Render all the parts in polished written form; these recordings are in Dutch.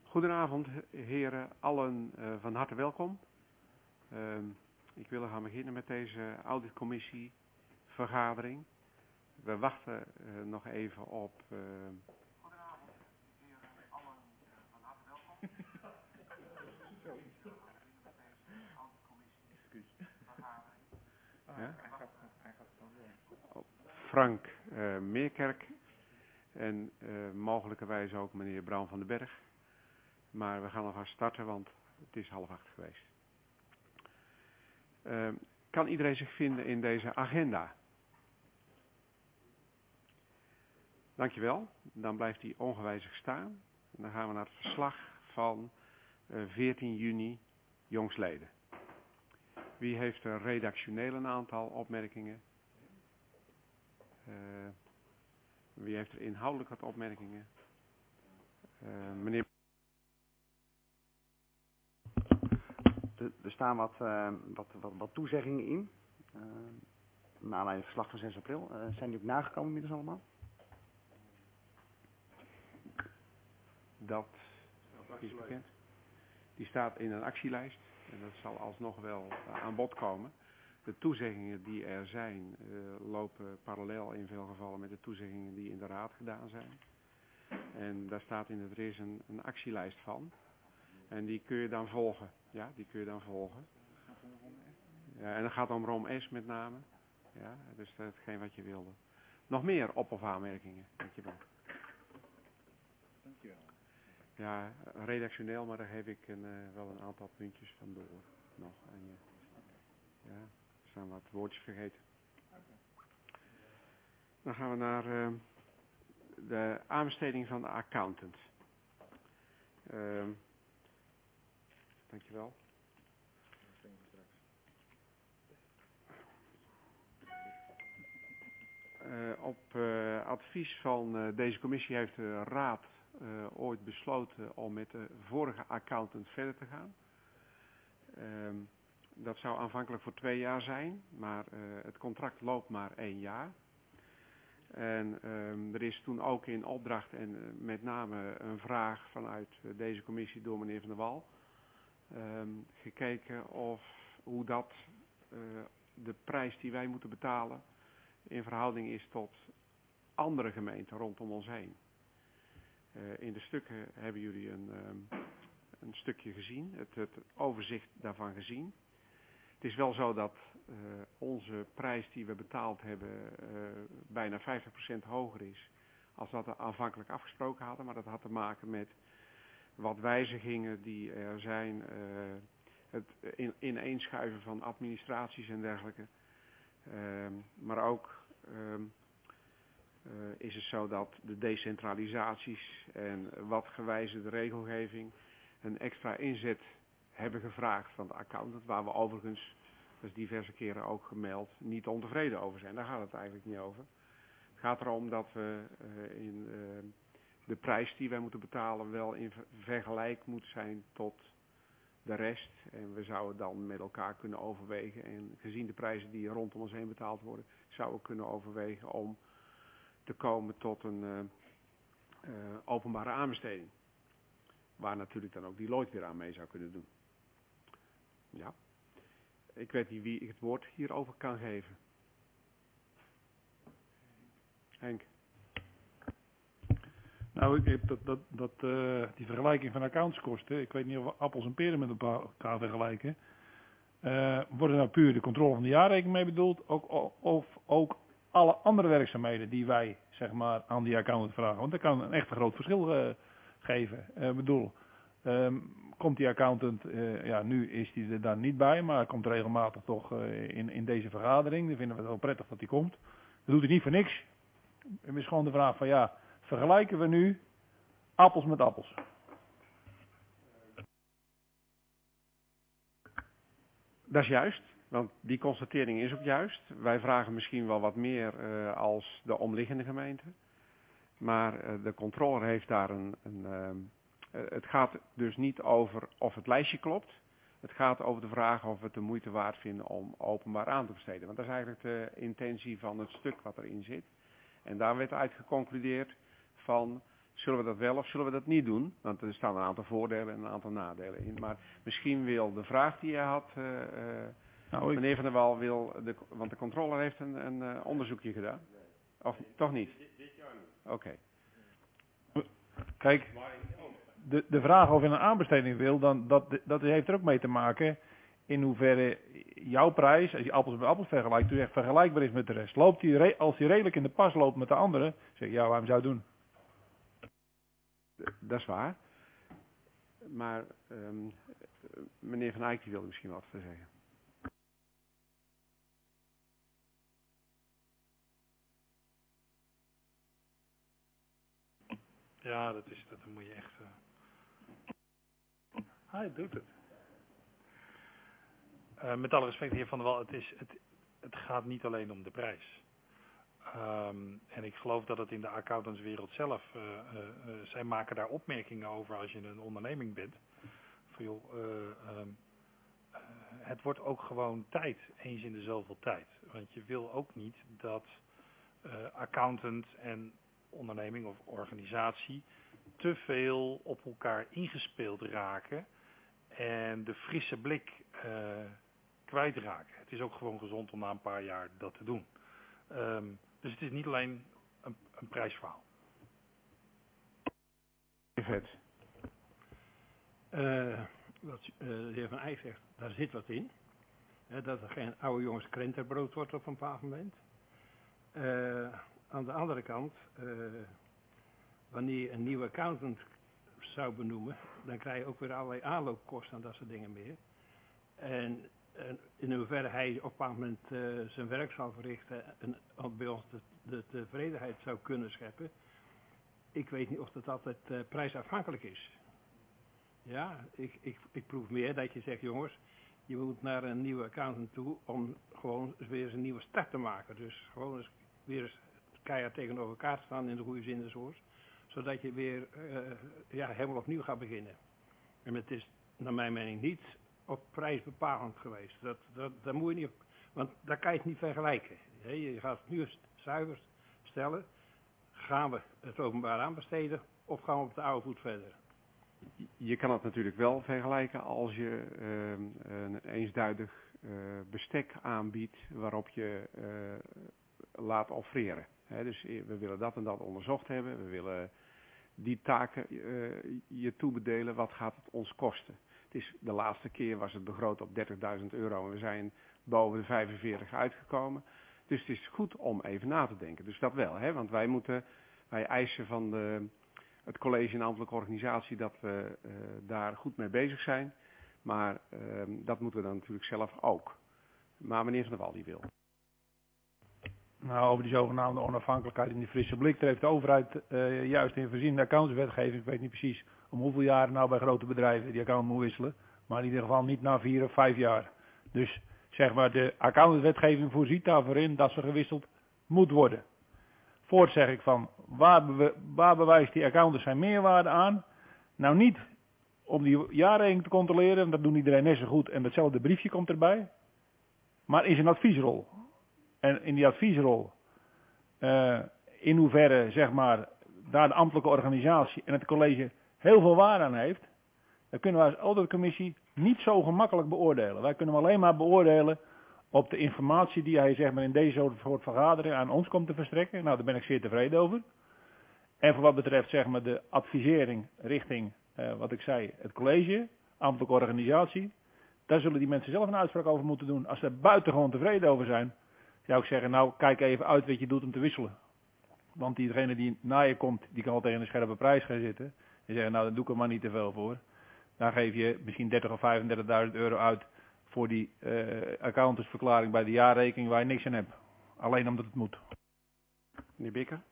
Goedenavond heren, allen van harte welkom. Ik wil gaan beginnen met deze auditcommissievergadering. We wachten nog even op... Goedenavond heren, allen van harte welkom. Frank Meerkerk en mogelijkerwijs ook meneer Bram van den Berg. Maar we gaan alvast starten, want het is 7:30 geweest. Kan iedereen zich vinden in deze agenda? Dankjewel. Dan blijft die ongewijzigd staan. En dan gaan we naar het verslag van 14 juni jongsleden. Wie heeft er redactioneel een aantal opmerkingen? Wie heeft er inhoudelijk wat opmerkingen? Meneer... Er staan wat toezeggingen in. Naar aanleiding van het verslag van 6 april. Zijn die ook nagekomen inmiddels allemaal? Dat is bekend. Die staat in een actielijst. En dat zal alsnog wel aan bod komen. De toezeggingen die er zijn lopen parallel in veel gevallen met de toezeggingen die in de raad gedaan zijn. En daar staat in het RIS een actielijst van. En die kun je dan volgen. Ja, die kun je dan volgen. Ja, en dat gaat om Rom S met name. Ja, dus dat is hetgeen wat je wilde. Nog meer op- of aanmerkingen? Dankjewel. Dankjewel. Ja, redactioneel, maar daar heb ik wel een aantal puntjes van door. Nog. En ja, er staan wat woordjes vergeten. Dan gaan we naar de aanbesteding van de accountant. Dankjewel. Op advies van deze commissie heeft de raad ooit besloten om met de vorige accountant verder te gaan. Dat zou aanvankelijk voor 2 jaar zijn, maar het contract loopt maar 1 jaar. En er is toen ook in opdracht en met name een vraag vanuit deze commissie door meneer Van der Wal gekeken of hoe dat de prijs die wij moeten betalen in verhouding is tot andere gemeenten rondom ons heen. In de stukken hebben jullie een stukje gezien, het overzicht daarvan gezien. Het is wel zo dat onze prijs die we betaald hebben bijna 50% hoger is als dat we aanvankelijk afgesproken hadden. Maar dat had te maken met wat wijzigingen die er zijn, het ineenschuiven van administraties en dergelijke. Maar ook is het zo dat de decentralisaties en wat gewijzigde regelgeving een extra inzet hebben gevraagd van de accountant, waar we overigens, dat is diverse keren ook gemeld, niet ontevreden over zijn. Daar gaat het eigenlijk niet over. Het gaat erom dat we in de prijs die wij moeten betalen wel in vergelijk moet zijn tot de rest. En we zouden dan met elkaar kunnen overwegen, en gezien de prijzen die rondom ons heen betaald worden, zouden we kunnen overwegen om te komen tot een openbare aanbesteding. Waar natuurlijk dan ook Deloitte weer aan mee zou kunnen doen. Ja. Ik weet niet wie ik het woord hierover kan geven. Henk. Nou, ik heb die vergelijking van accountskosten, ik weet niet of we appels en peren met elkaar vergelijken. Worden nou puur de controle van de jaarrekening mee bedoeld, of ook alle andere werkzaamheden die wij zeg maar aan die accountant vragen? Want dat kan een echt groot verschil geven. Komt die accountant, nu is die er dan niet bij, maar komt regelmatig toch in deze vergadering. Dan vinden we het wel prettig dat hij komt. Dat doet hij niet voor niks. Het is gewoon de vraag van vergelijken we nu appels met appels? Dat is juist, want die constatering is ook juist. Wij vragen misschien wel wat meer als de omliggende gemeente. Maar de controle heeft daar het gaat dus niet over of het lijstje klopt. Het gaat over de vraag of we het de moeite waard vinden om openbaar aan te besteden. Want dat is eigenlijk de intentie van het stuk wat erin zit. En daar werd uit geconcludeerd van Zullen we dat wel of zullen we dat niet doen? Want er staan een aantal voordelen en een aantal nadelen in. Maar misschien wil de vraag die je had, meneer Van der Wal want de controller heeft een onderzoekje gedaan. Of toch niet? Dit jaar niet. Oké. Kijk, de vraag of je een aanbesteding wil, dat heeft er ook mee te maken in hoeverre jouw prijs, als je appels met appels vergelijkt, echt vergelijkbaar is met de rest. Als die redelijk in de pas loopt met de anderen, zeg je, ja, waarom zou je het doen? Dat is waar. Maar meneer Van Eyck die wilde misschien wat te zeggen. Ja, dat moet je echt... Hij doet het. Met alle respect, heer Van der Wal, het gaat niet alleen om de prijs. En ik geloof dat het in de accountantswereld zelf, zij maken daar opmerkingen over als je een onderneming bent. Van joh, het wordt ook gewoon tijd, eens in de zoveel tijd. Want je wil ook niet dat accountant en onderneming of organisatie te veel op elkaar ingespeeld raken en de frisse blik kwijtraken. Het is ook gewoon gezond om na een paar jaar dat te doen. Dus het is niet alleen een prijsverhaal. Vet. Wat de heer Van Eyck zegt, daar zit wat in. Dat er geen oude jongens krentenbrood wordt op een bepaald moment. Aan de andere kant, wanneer je een nieuwe accountant zou benoemen, dan krijg je ook weer allerlei aanloopkosten en dat soort dingen meer. En in hoeverre hij op een bepaald moment zijn werk zal verrichten en bij ons de tevredenheid zou kunnen scheppen, ik weet niet of dat altijd prijsafhankelijk is. Ja, ik proef meer dat je zegt, jongens, je moet naar een nieuwe accountant toe om gewoon weer eens een nieuwe start te maken. Dus gewoon eens weer eens keihard tegenover elkaar te staan in de goede zin des woords. Zodat je weer helemaal opnieuw gaat beginnen. En het is naar mijn mening niet op prijs bepalend geweest. Dat moet je niet op, want daar kan je het niet vergelijken. Je gaat het nu zuiver stellen. Gaan we het openbaar aanbesteden of gaan we op de oude voet verder? Je kan het natuurlijk wel vergelijken als je een eensduidig bestek aanbiedt waarop je laat offreren. Dus we willen dat en dat onderzocht hebben. We willen die taken je toebedelen. Wat gaat het ons kosten? De laatste keer was het begroot op €30.000 en we zijn boven de 45 uitgekomen. Dus het is goed om even na te denken. Dus dat wel, want wij eisen van het college en ambtelijke organisatie dat we daar goed mee bezig zijn. Maar dat moeten we dan natuurlijk zelf ook. Maar meneer Van der Wal die wil. Nou, over die zogenaamde onafhankelijkheid in die frisse blik, daar heeft de overheid juist in voorzien de accountantswetgeving, ik weet niet precies om hoeveel jaren nou bij grote bedrijven die account moet wisselen, maar in ieder geval niet na 4 of 5 jaar. Dus zeg maar, de accountantswetgeving voorziet daarvoor in dat ze gewisseld moet worden. Voort zeg ik van, waar bewijst die accountant zijn meerwaarde aan? Nou niet om die jaarrekening te controleren, dat doet iedereen net zo goed en datzelfde briefje komt erbij, maar in zijn adviesrol. En in die adviesrol, in hoeverre zeg maar, daar de ambtelijke organisatie en het college heel veel waarde aan heeft, dan kunnen wij als auditcommissie niet zo gemakkelijk beoordelen. Wij kunnen hem alleen maar beoordelen op de informatie die hij zeg maar, in deze soort vergadering aan ons komt te verstrekken. Nou, daar ben ik zeer tevreden over. En voor wat betreft zeg maar, de advisering richting, wat ik zei, het college, ambtelijke organisatie, daar zullen die mensen zelf een uitspraak over moeten doen. Als ze er buitengewoon tevreden over zijn, zou ik zeggen, nou, kijk even uit wat je doet om te wisselen. Want diegene die na je komt, die kan al tegen een scherpe prijs gaan zitten. En zeggen, nou, daar doe ik er maar niet te veel voor. Dan geef je misschien 30 of 35.000 euro uit voor die accountantsverklaring bij de jaarrekening waar je niks aan hebt. Alleen omdat het moet. Meneer Bikker?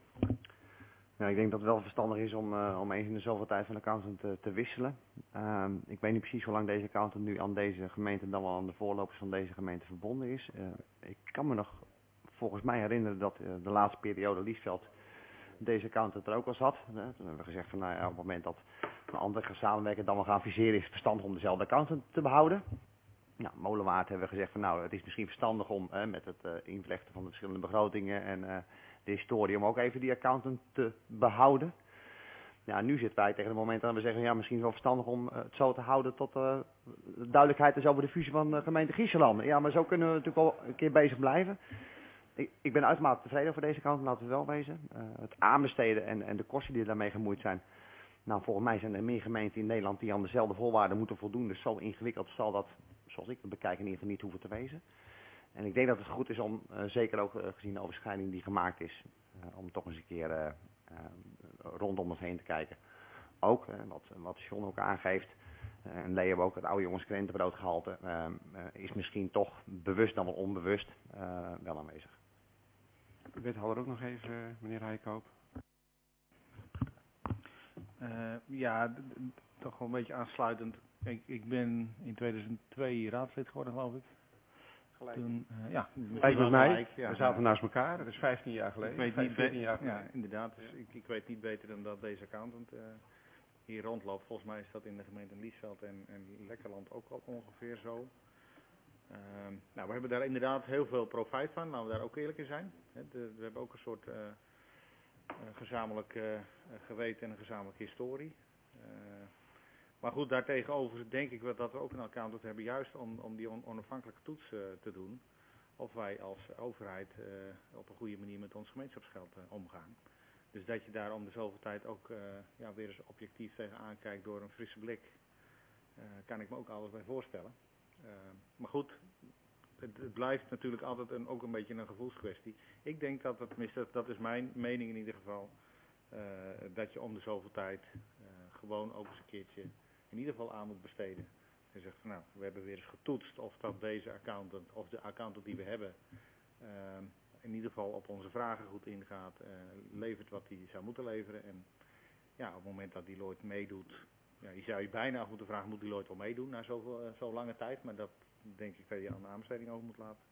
Ja, ik denk dat het wel verstandig is om eens in de zoveel tijd van accountant te wisselen. Ik weet niet precies hoe lang deze accountant nu aan deze gemeente en dan wel aan de voorlopers van deze gemeente verbonden is. Ik kan me nog volgens mij herinneren dat de laatste periode Liesveld deze accountant er ook al zat. Toen hebben we gezegd van nou ja, op het moment dat een ander gaan samenwerken dan we gaan viseren is het verstandig om dezelfde accountant te behouden. Nou, Molenwaard hebben we gezegd van nou het is misschien verstandig om met het invlechten van de verschillende begrotingen en de historie om ook even die accountant te behouden. Ja, nu zitten wij tegen het moment dat we zeggen, ja, misschien is het wel verstandig om het zo te houden tot de duidelijkheid is over de fusie van de gemeente Giesselanden. Ja, maar zo kunnen we natuurlijk al een keer bezig blijven. Ik ben uitermate tevreden over deze kant, laten we wel wezen. Het aanbesteden en de kosten die daarmee gemoeid zijn. Nou, volgens mij zijn er meer gemeenten in Nederland die aan dezelfde voorwaarden moeten voldoen. Dus zo ingewikkeld zal dat, zoals ik het bekijk, in ieder geval niet hoeven te wezen. En ik denk dat het goed is om, zeker ook gezien de overschrijding die gemaakt is, om toch eens een keer rondom ons heen te kijken. Ook, wat John ook aangeeft, en Leo ook het oude jongens krentenbroodgehalte, is misschien toch bewust dan wel onbewust wel aanwezig. Wethouder ook nog even, meneer Heikoop. Ja, toch wel een beetje aansluitend. Ik ben in 2002 raadslid geworden, geloof ik. Toen, ja. Kijk met mij, gelijk, ja. we zaten naast elkaar, dat is 15 jaar geleden. Ik weet niet 14 jaar geleden. ja, inderdaad. Dus ik weet niet beter dan dat deze accountant hier rondloopt. Volgens mij is dat in de gemeente Liesveld en Lekkerland ook al ongeveer zo. Nou, we hebben daar inderdaad heel veel profijt van, laten we daar ook eerlijk in zijn. We hebben ook een soort gezamenlijk geweten en een gezamenlijke historie. Maar goed, daartegenover denk ik wel dat we ook een accountant hebben, juist om die onafhankelijke toets te doen. Of wij als overheid op een goede manier met ons gemeenschapsgeld omgaan. Dus dat je daar om de zoveel tijd ook ja, weer eens objectief tegenaan kijkt door een frisse blik. Kan ik me ook alles bij voorstellen. Maar goed, het blijft natuurlijk altijd ook een beetje een gevoelskwestie. Ik denk dat, tenminste dat is mijn mening in ieder geval, dat je om de zoveel tijd gewoon ook eens een keertje in ieder geval aan moet besteden. En zegt van nou, we hebben weer eens getoetst of dat deze accountant of de accountant die we hebben in ieder geval op onze vragen goed ingaat, levert wat hij zou moeten leveren. En ja, op het moment dat Deloitte meedoet, ja, je zou je bijna af moeten vragen, moet Deloitte wel meedoen na zo lange tijd, maar dat denk ik dat je aan de aanbesteding over moet laten.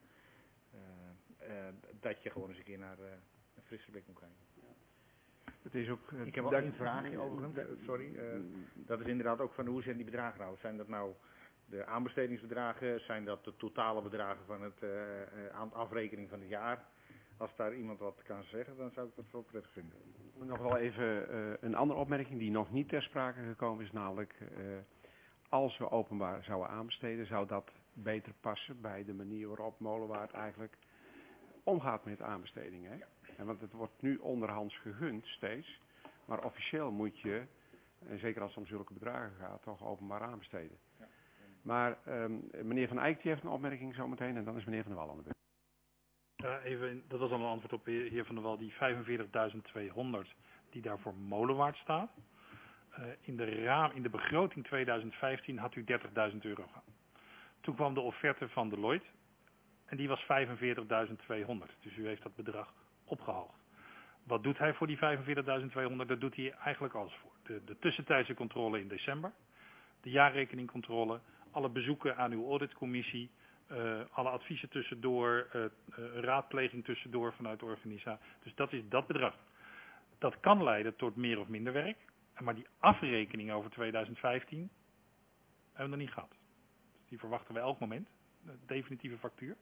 Dat je gewoon eens een keer naar een frisse blik moet kijken. Het is ook, Ik heb wel één vraagje overigens, sorry. Dat is inderdaad ook van hoe zijn die bedragen nou? Zijn dat nou de aanbestedingsbedragen? Zijn dat de totale bedragen van het afrekening van het jaar? Als daar iemand wat kan zeggen, dan zou ik dat wel prettig vinden. nog wel even een andere opmerking die nog niet ter sprake gekomen is, namelijk als we openbaar zouden aanbesteden, zou dat beter passen bij de manier waarop Molenwaard eigenlijk omgaat met aanbestedingen. Hè? En want het wordt nu onderhands gegund steeds, maar officieel moet je, en zeker als het om zulke bedragen gaat, toch openbaar aanbesteden. Ja. Maar meneer Van Eyck die heeft een opmerking zometeen en dan is meneer Van der Wal aan de beurt. Even, dat was al een antwoord op heer Van der Wal, die 45.200 die daar voor Molenwaard staat. In de begroting 2015 had u €30.000 gaan. Toen kwam de offerte van Deloitte en die was 45.200. Dus u heeft dat bedrag opgehoogd. Wat doet hij voor die 45.200? Dat doet hij eigenlijk alles voor. De tussentijdse controle in december, de jaarrekeningcontrole, alle bezoeken aan uw auditcommissie, alle adviezen tussendoor, raadpleging tussendoor vanuit de organisatie. Dus dat is dat bedrag. Dat kan leiden tot meer of minder werk. Maar die afrekening over 2015 hebben we nog niet gehad. Dus die verwachten we elk moment. De definitieve factuur.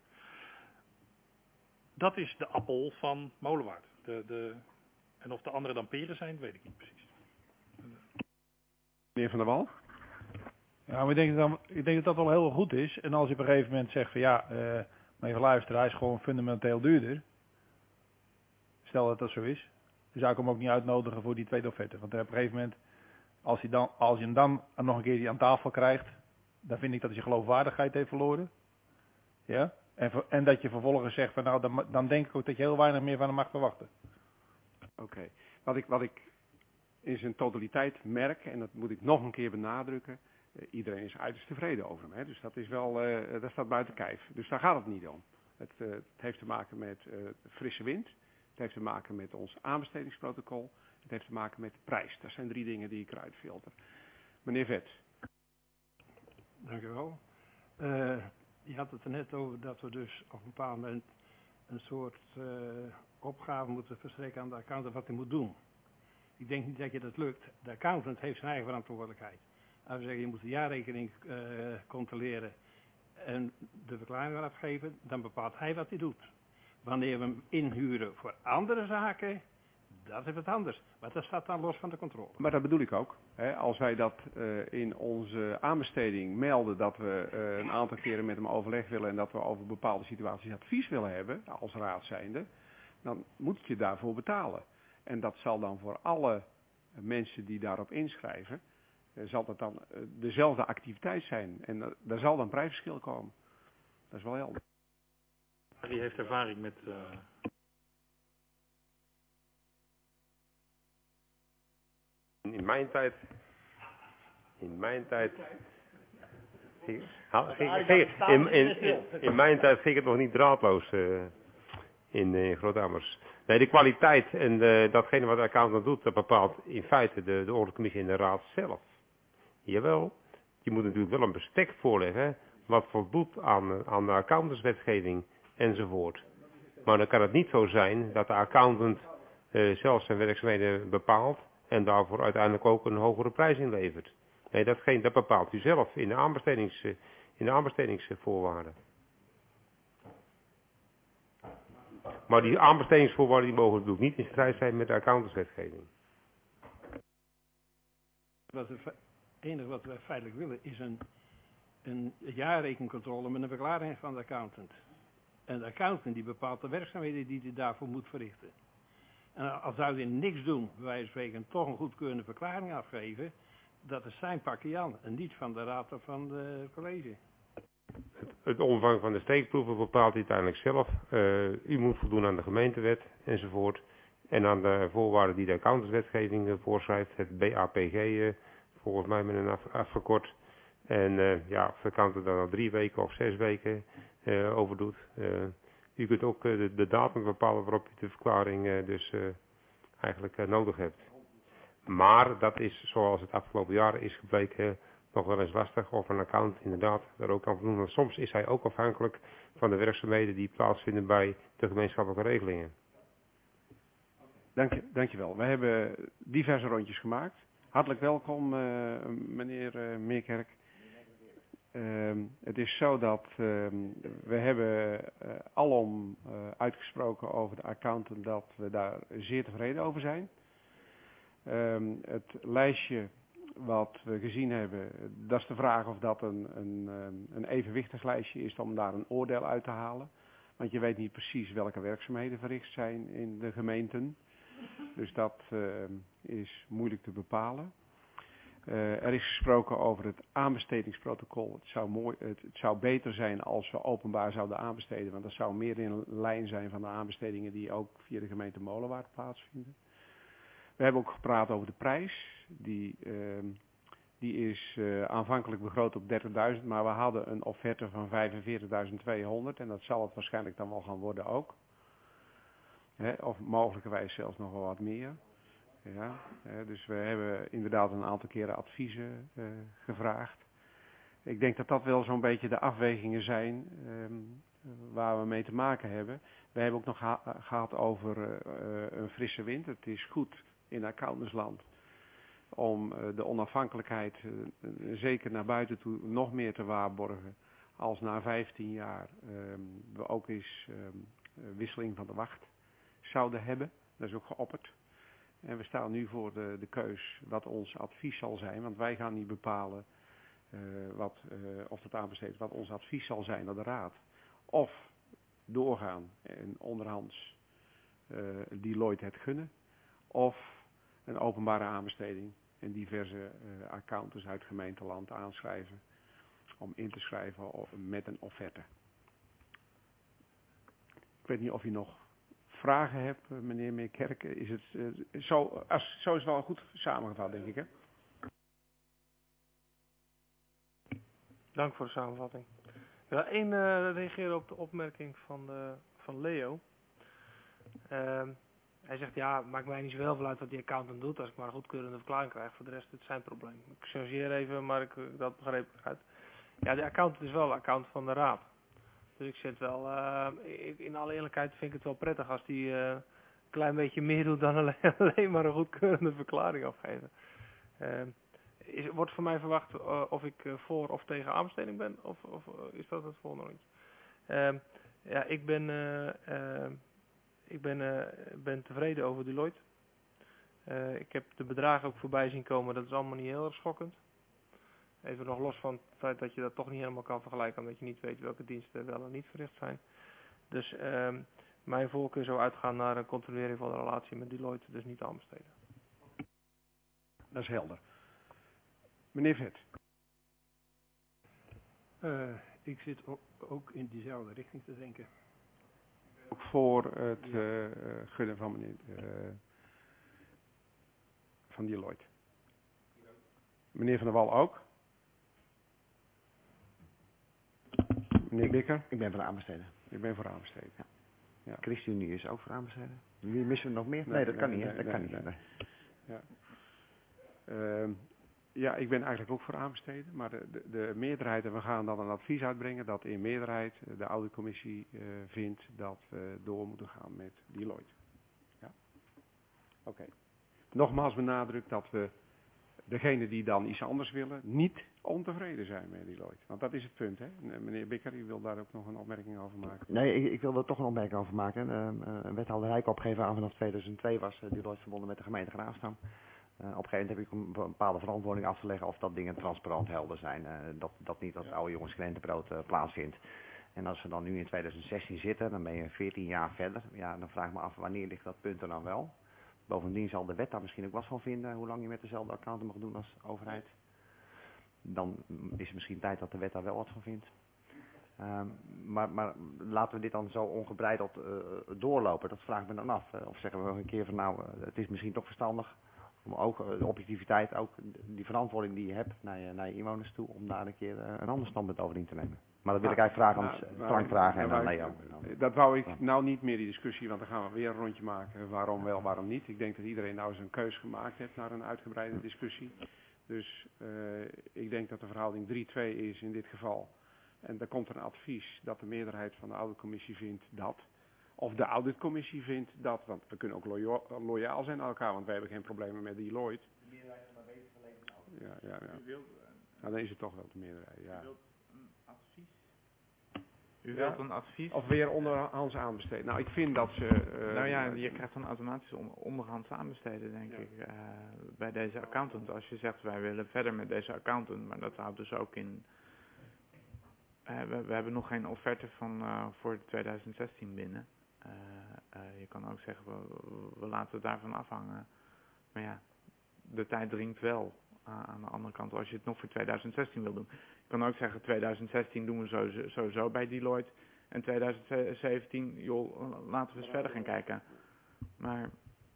Dat is de appel van Molenwaard. En of de andere dan peren zijn, weet ik niet precies. Meneer Van der Wal? Ja, maar ik denk dat dat wel heel goed is. En als je op een gegeven moment zegt van ja, maar even luisteren, hij is gewoon fundamenteel duurder. Stel dat dat zo is. Dan zou ik hem ook niet uitnodigen voor die tweede offerte. Want op een gegeven moment, als je hem dan nog een keer aan tafel krijgt, dan vind ik dat hij zijn geloofwaardigheid heeft verloren. Ja? En dat je vervolgens zegt van nou, dan denk ik ook dat je heel weinig meer van hem mag verwachten. Oké. Wat ik in zijn totaliteit merk, en dat moet ik nog een keer benadrukken, iedereen is uiterst tevreden over hem. Hè? Dus dat is wel, dat staat buiten kijf. Dus daar gaat het niet om. Het heeft te maken met frisse wind. Het heeft te maken met ons aanbestedingsprotocol. Het heeft te maken met de prijs. Dat zijn 3 dingen die ik eruit filter. Meneer Vet. Dank u wel. Je had het er net over dat we dus op een bepaald moment een soort opgave moeten verstrekken aan de accountant wat hij moet doen. Ik denk niet dat je dat lukt. De accountant heeft zijn eigen verantwoordelijkheid. Als we zeggen je moet de jaarrekening controleren en de verklaring eraf geven, dan bepaalt hij wat hij doet. Wanneer we hem inhuren voor andere zaken, Dat is wat anders. Maar dat staat dan los van de controle. Maar dat bedoel ik ook. Hè. Als wij dat in onze aanbesteding melden dat we een aantal keren met hem overleg willen en dat we over bepaalde situaties advies willen hebben, als raad zijnde, dan moet je daarvoor betalen. En dat zal dan voor alle mensen die daarop inschrijven, zal dat dan dezelfde activiteit zijn. En daar zal dan prijsverschil komen. Dat is wel helder. Die heeft ervaring met... In mijn tijd in mijn tijd ging het nog niet draadloos in Groot-Amers. Nee, de kwaliteit en datgene wat de accountant doet, dat bepaalt in feite de ordecommissie en de raad zelf. Jawel, je moet natuurlijk wel een bestek voorleggen wat voldoet aan de accountantswetgeving enzovoort. Maar dan kan het niet zo zijn dat de accountant zelf zijn werkzaamheden bepaalt en daarvoor uiteindelijk ook een hogere prijs inlevert. Nee, dat bepaalt u zelf in de aanbestedingsvoorwaarden. Maar die aanbestedingsvoorwaarden die mogen natuurlijk niet in strijd zijn met de accountantswetgeving. Het enige wat wij feitelijk willen is een jaarrekencontrole met een verklaring van de accountant. En de accountant die bepaalt de werkzaamheden die hij daarvoor moet verrichten. En als zou hij niks doen, bij wijze van spreken toch een goedkeurende verklaring afgeven, dat is zijn pakje aan en niet van de raad of van de college. Het omvang van de steekproeven bepaalt u uiteindelijk zelf. U moet voldoen aan de gemeentewet enzovoort. En aan de voorwaarden die de accountantswetgeving voorschrijft. Het BAPG volgens mij met een afgekort. En of de accountant daar nou 3 weken of 6 weken over doet. U kunt ook de datum bepalen waarop u de verklaring eigenlijk nodig hebt. Maar dat is, zoals het afgelopen jaar is gebleken, nog wel eens lastig of een account inderdaad daar ook kan voldoen. Want soms is hij ook afhankelijk van de werkzaamheden die plaatsvinden bij de gemeenschappelijke regelingen. Dankjewel. We hebben diverse rondjes gemaakt. Hartelijk welkom, meneer Meerkerk. Het is zo dat we hebben alom uitgesproken over de accountant dat we daar zeer tevreden over zijn. Het lijstje wat we gezien hebben, dat is de vraag of dat een evenwichtig lijstje is om daar een oordeel uit te halen. Want je weet niet precies welke werkzaamheden verricht zijn in de gemeenten. Dus dat is moeilijk te bepalen. Er is gesproken over het aanbestedingsprotocol. Het zou beter zijn als we openbaar zouden aanbesteden, want dat zou meer in lijn zijn van de aanbestedingen die ook via de gemeente Molenwaard plaatsvinden. We hebben ook gepraat over de prijs. Die is aanvankelijk begroot op 30.000, maar we hadden een offerte van 45.200 en dat zal het waarschijnlijk dan wel gaan worden ook. Of mogelijkerwijs zelfs nog wel wat meer. Ja, dus we hebben inderdaad een aantal keren adviezen gevraagd. Ik denk dat dat wel zo'n beetje de afwegingen zijn waar we mee te maken hebben. We hebben ook nog gehad over een frisse wind. Het is goed in accountantsland om de onafhankelijkheid zeker naar buiten toe nog meer te waarborgen. Als na 15 jaar we ook eens wisseling van de wacht zouden hebben. Dat is ook geopperd. En we staan nu voor de keus wat ons advies zal zijn. Want wij gaan niet bepalen of het aanbesteedt wat ons advies zal zijn aan de raad. Of doorgaan en onderhands Deloitte het gunnen. Of een openbare aanbesteding en diverse accountants uit gemeenteland aanschrijven. Om in te schrijven met een offerte. Ik weet niet of u nog vragen hebt, meneer Meerkerk. Is het zo is het wel goed samengevat, denk ik, hè? Dank voor de samenvatting. Ja, één reageren op de opmerking van Leo. Hij zegt, ja, maakt mij niet zoveel uit wat die accountant doet, als ik maar een goedkeurende verklaring krijg. Voor de rest is het zijn probleem. Ik changeer even, maar dat begreep ik uit. Ja, de accountant is wel de accountant van de raad. Dus ik zit wel, in alle eerlijkheid vind ik het wel prettig als die een klein beetje meer doet dan alleen maar een goedkeurende verklaring afgeven. Wordt voor mij verwacht of ik voor of tegen aanbesteding ben? Of is dat het volgende rondje? Ja, ik ben tevreden over Deloitte. Ik heb de bedragen ook voorbij zien komen, dat is allemaal niet heel erg schokkend. Even nog los van het feit dat je dat toch niet helemaal kan vergelijken, omdat je niet weet welke diensten wel en niet verricht zijn. Dus mijn voorkeur zou uitgaan naar een continuering van de relatie met Deloitte, dus niet aanbesteden. Dat is helder. Meneer Vet. Ik zit ook in diezelfde richting te denken. Ook voor het gunnen van meneer van Deloitte. Meneer Van der Wal ook? Meneer Bikker? Ik ben voor aanbesteden. Ik ben voor aanbesteden. Ja. Ja. ChristenUnie is ook voor aanbesteden. Wie missen we nog meer? Nee, dat kan niet, hè? Dat kan niet. Nee. Ja. Ja, ik ben eigenlijk ook voor aanbesteden, maar de meerderheid, en we gaan dan een advies uitbrengen dat in meerderheid de auditcommissie vindt dat we door moeten gaan met Deloitte. Ja? Oké. Nogmaals benadrukt dat we degene die dan iets anders willen, niet ontevreden zijn met Deloitte. Want dat is het punt, hè? Meneer Bikker, u wil daar ook nog een opmerking over maken. Nee, ik wil er toch een opmerking over maken. Wethouder Rijkoop geeft aan vanaf 2002 was Deloitte verbonden met de gemeente Graafstam. Op een gegeven moment heb ik een bepaalde verantwoording af te leggen of dat dingen transparant helder zijn. Dat niet dat oude jongens krentenbrood plaatsvindt. En als we dan nu in 2016 zitten, dan ben je 14 jaar verder. Ja, dan vraag ik me af wanneer ligt dat punt er dan wel. Bovendien zal de wet daar misschien ook wat van vinden, hoe lang je met dezelfde accountant mag doen als overheid. Dan is het misschien tijd dat de wet daar wel wat van vindt. Maar laten we dit dan zo ongebreideld doorlopen, dat vraag ik me dan af. Of zeggen we een keer van nou, het is misschien toch verstandig om ook de objectiviteit, ook die verantwoording die je hebt naar je inwoners toe, om daar een keer een ander standpunt over in te nemen. Maar dat wil ik eigenlijk vragen aan Frank vragen en aan Leo. Dat wou ik nou niet meer die discussie, want dan gaan we weer een rondje maken. Waarom wel, waarom niet. Ik denk dat iedereen nou zijn keus gemaakt heeft naar een uitgebreide discussie. Dus ik denk dat de verhouding 3-2 is in dit geval. En dan komt er een advies dat de meerderheid van de auditcommissie vindt dat. Of de auditcommissie vindt dat, want we kunnen ook loyaal zijn aan elkaar, want wij hebben geen problemen met Deloitte. De meerderheid is maar bezig gelegen. Ja. Nou, dan is het toch wel de meerderheid, ja. U wilt een advies? U wilt een advies? Of weer onderhands aanbesteden. Nou, ik vind dat ze... nou ja, je krijgt dan automatisch onderhands aanbesteden, denk ik, bij deze accountant. Als je zegt, wij willen verder met deze accountant, maar dat houdt dus ook in... we hebben nog geen offerte voor 2016 binnen. Je kan ook zeggen, we laten het daarvan afhangen. Maar ja, de tijd dringt wel aan de andere kant als je het nog voor 2016 wil doen. Je kan ook zeggen, 2016 doen we sowieso bij Deloitte. En 2017, joh, laten we eens verder gaan kijken. Maar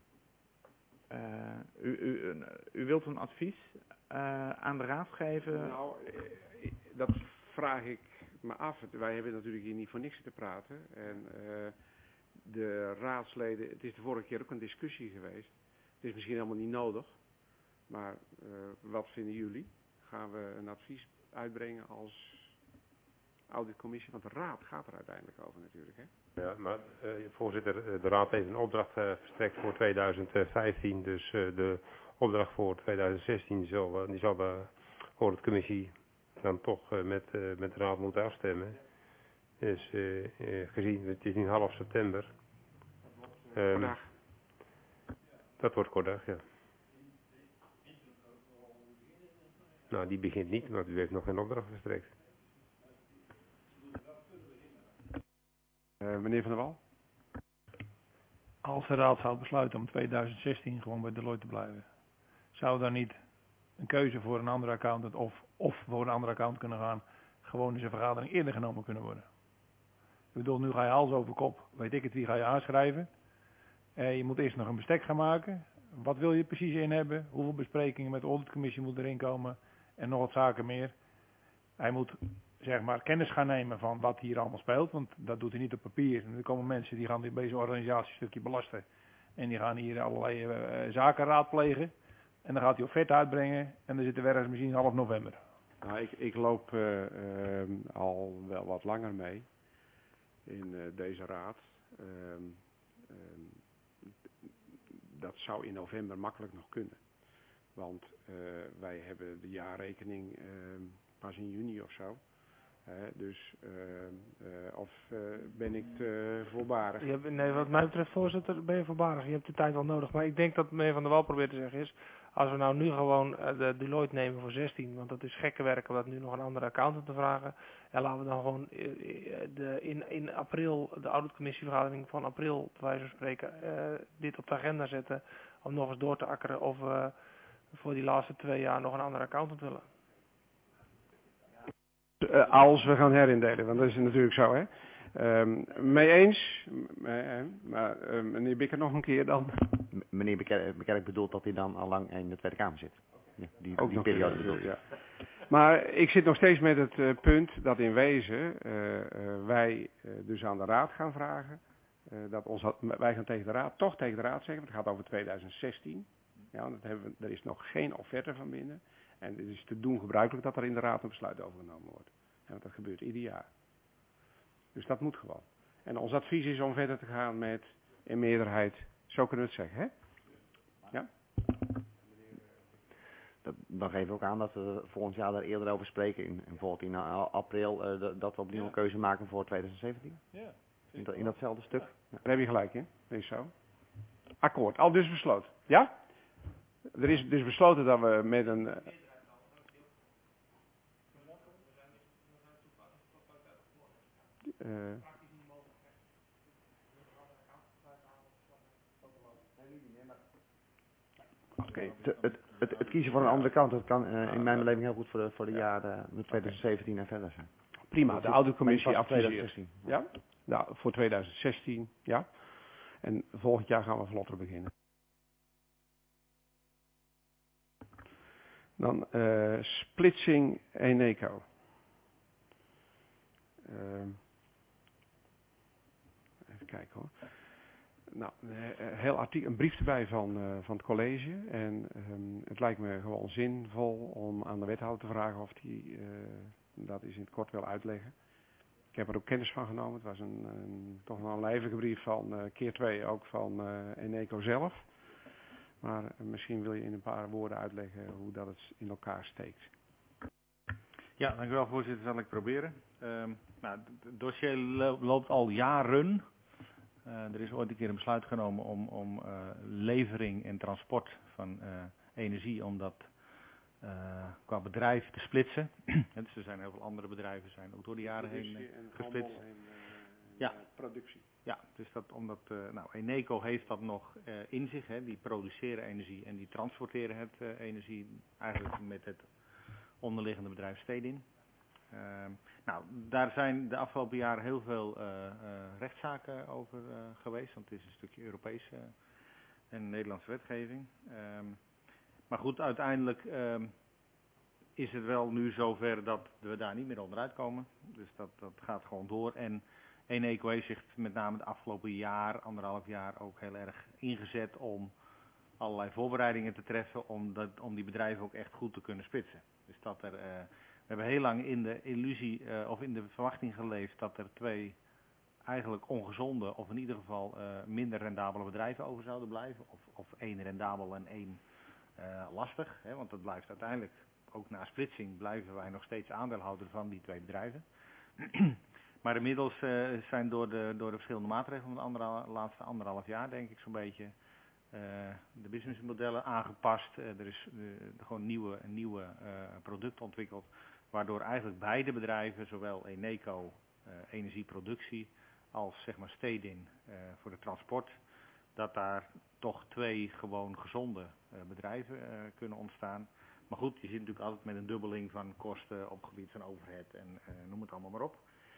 u wilt een advies aan de raad geven? Nou, dat vraag ik me af. Wij hebben natuurlijk hier niet voor niks te praten. En de raadsleden, het is de vorige keer ook een discussie geweest. Het is misschien helemaal niet nodig. Maar wat vinden jullie? Gaan we een advies uitbrengen als auditcommissie? Want de raad gaat er uiteindelijk over natuurlijk. Hè? Ja, maar voorzitter, de raad heeft een opdracht verstrekt voor 2015. Dus de opdracht voor 2016 die zal de auditcommissie dan toch met de raad moeten afstemmen. Dus gezien, het is nu half september. Dat wordt kortdag, ja. Nou, die begint niet, want u heeft nog geen opdracht verstrekt. Meneer Van der Wal? Als de raad zou besluiten om 2016 gewoon bij Deloitte te blijven, zou daar niet een keuze voor een andere accountant of voor een andere accountant kunnen gaan, gewoon in zijn vergadering eerder genomen kunnen worden? Ik bedoel, nu ga je hals over kop, weet ik het, wie ga je aanschrijven? Je moet eerst nog een bestek gaan maken. Wat wil je precies in hebben? Hoeveel besprekingen met de auditcommissie moet erin komen? En nog wat zaken meer. Hij moet, zeg maar, kennis gaan nemen van wat hier allemaal speelt. Want dat doet hij niet op papier. En er komen mensen die gaan bij deze organisatie een stukje belasten. En die gaan hier allerlei zaken raadplegen. En dan gaat hij offerte uitbrengen. En dan zitten we ergens misschien half november. Nou, ik loop al wel wat langer mee in deze raad. Dat zou in november makkelijk nog kunnen. Want wij hebben de jaarrekening pas in juni of zo. Dus of ben ik te voorbarig? Nee, wat mij betreft, voorzitter, ben je voorbarig. Je hebt de tijd wel nodig. Maar ik denk dat meneer Van der Wal probeert te zeggen is, als we nou nu gewoon de Deloitte nemen voor 16, want dat is gekke werk om dat nu nog een andere accountant te vragen. En laten we dan gewoon in april, de auditcommissievergadering van april, bij wijze van spreken, dit op de agenda zetten om nog eens door te akkeren of we voor die laatste 2 jaar nog een andere accountant willen. Als we gaan herindelen, want dat is natuurlijk zo, hè. Mee eens, maar meneer Bikker nog een keer dan. Meneer Bekerk bedoelt dat hij dan al lang in de Tweede Kamer zit. Ja, die Ook nog periode bedoelt. ja. Maar ik zit nog steeds met het punt dat in wezen wij dus aan de Raad gaan vragen. Wij gaan toch tegen de Raad zeggen, het gaat over 2016. Ja, er is nog geen offerte van binnen. En het is te doen gebruikelijk dat er in de Raad een besluit over genomen wordt. En want dat gebeurt ieder jaar. Dus dat moet gewoon. En ons advies is om verder te gaan met in meerderheid, zo kunnen we het zeggen, hè? Ja? Dan geven we ook aan dat we volgend jaar daar eerder over spreken. Bijvoorbeeld in april dat we opnieuw een keuze maken voor 2017. Ja. In datzelfde stuk. Ja. Daar heb je gelijk in. Dat is zo. Akkoord. Al dus besloten. Ja? Er is dus besloten dat we met een... Oké. Het kiezen voor een andere kant, dat kan in mijn beleving heel goed voor de jaren 2017 en verder zijn. Prima, de auditcommissie adviseert. 2016. Ja? Nou, voor 2016, ja. En volgend jaar gaan we vlotter beginnen. Dan splitsing Eneco. Even kijken hoor. Nou, heel artikel, een brief erbij van het college. En het lijkt me gewoon zinvol om aan de wethouder te vragen of hij dat eens in het kort wil uitleggen. Ik heb er ook kennis van genomen. Het was toch wel een lijvige brief van keer 2 ook van Eneco zelf. Maar misschien wil je in een paar woorden uitleggen hoe dat het in elkaar steekt. Ja, dank u wel voorzitter, zal ik proberen. Het dossier loopt al jaren. Er is ooit een keer een besluit genomen om levering en transport van energie, om dat qua bedrijf te splitsen. Dus er zijn heel veel andere bedrijven zijn ook door de jaren heen gesplitst. Productie. Ja, dus Eneco heeft dat nog in zich. Hè. Die produceren energie en die transporteren het energie eigenlijk met het onderliggende bedrijf Stedin. Daar zijn de afgelopen jaren heel veel rechtszaken over geweest, want het is een stukje Europese en Nederlandse wetgeving. Maar goed, uiteindelijk is het wel nu zover dat we daar niet meer onderuit komen. Dus dat gaat gewoon door. En Eneco heeft zich met name het afgelopen jaar, 1,5 jaar, ook heel erg ingezet om allerlei voorbereidingen te treffen om die bedrijven ook echt goed te kunnen splitsen. Dus we hebben heel lang in de illusie of in de verwachting geleefd dat er 2 eigenlijk ongezonde of in ieder geval minder rendabele bedrijven over zouden blijven. Of 1 rendabel en 1 lastig. Hè, want dat blijft uiteindelijk, ook na splitsing, blijven wij nog steeds aandeelhouder van die 2 bedrijven. Maar inmiddels zijn door de verschillende maatregelen van de laatste 1,5 jaar, denk ik zo'n beetje, de businessmodellen aangepast. Er is gewoon een nieuwe product ontwikkeld, waardoor eigenlijk beide bedrijven, zowel Eneco energieproductie als zeg maar Stedin voor de transport, dat daar toch 2 gewoon gezonde bedrijven kunnen ontstaan. Maar goed, je zit natuurlijk altijd met een dubbeling van kosten op gebied van overhead en noem het allemaal maar op.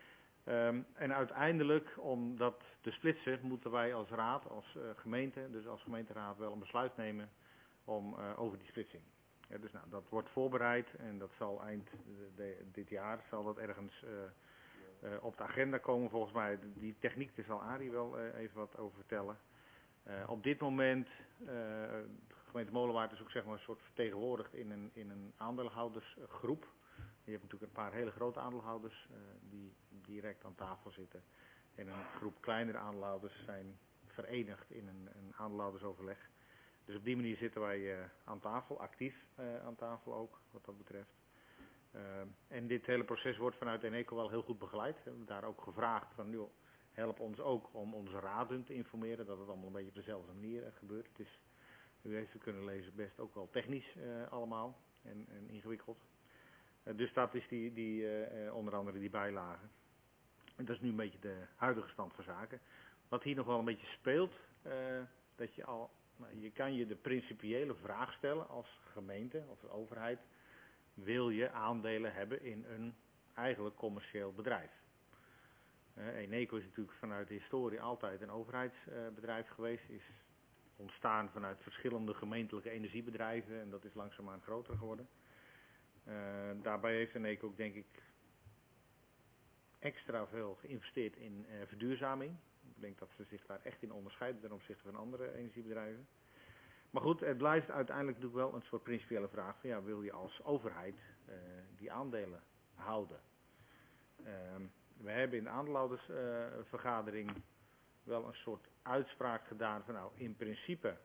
En uiteindelijk, om dat te splitsen, moeten wij als raad, als gemeente, dus als gemeenteraad wel een besluit nemen over die splitsing. Ja, dus dat wordt voorbereid en dat zal eind dit jaar zal dat ergens op de agenda komen volgens mij. Die techniek, daar zal Arie wel even wat over vertellen. Op dit moment, de gemeente Molenwaard is ook zeg maar een soort vertegenwoordigd in een aandeelhoudersgroep. Je hebt natuurlijk een paar hele grote aandeelhouders die direct aan tafel zitten. En een groep kleinere aandeelhouders zijn verenigd in een aandeelhoudersoverleg. Dus op die manier zitten wij aan tafel, actief aan tafel ook, wat dat betreft. En dit hele proces wordt vanuit Eneco wel heel goed begeleid. We hebben daar ook gevraagd van, joh, help ons ook om onze raden te informeren dat het allemaal een beetje op dezelfde manier gebeurt. Het is, u heeft het kunnen lezen, best ook wel technisch allemaal en ingewikkeld. Dus dat is onder andere die bijlagen. En dat is nu een beetje de huidige stand van zaken. Wat hier nog wel een beetje speelt, dat je kan je de principiële vraag stellen als gemeente, als overheid, wil je aandelen hebben in een eigenlijk commercieel bedrijf? Eneco is natuurlijk vanuit de historie altijd een overheidsbedrijf geweest, is ontstaan vanuit verschillende gemeentelijke energiebedrijven en dat is langzaamaan groter geworden. Daarbij heeft Eneco ook denk ik extra veel geïnvesteerd in verduurzaming. Ik denk dat ze zich daar echt in onderscheiden ten opzichte van andere energiebedrijven. Maar goed, het blijft uiteindelijk natuurlijk wel een soort principiële vraag van, ja, wil je als overheid die aandelen houden? We hebben in de aandeelhoudersvergadering wel een soort uitspraak gedaan van, nou, in principe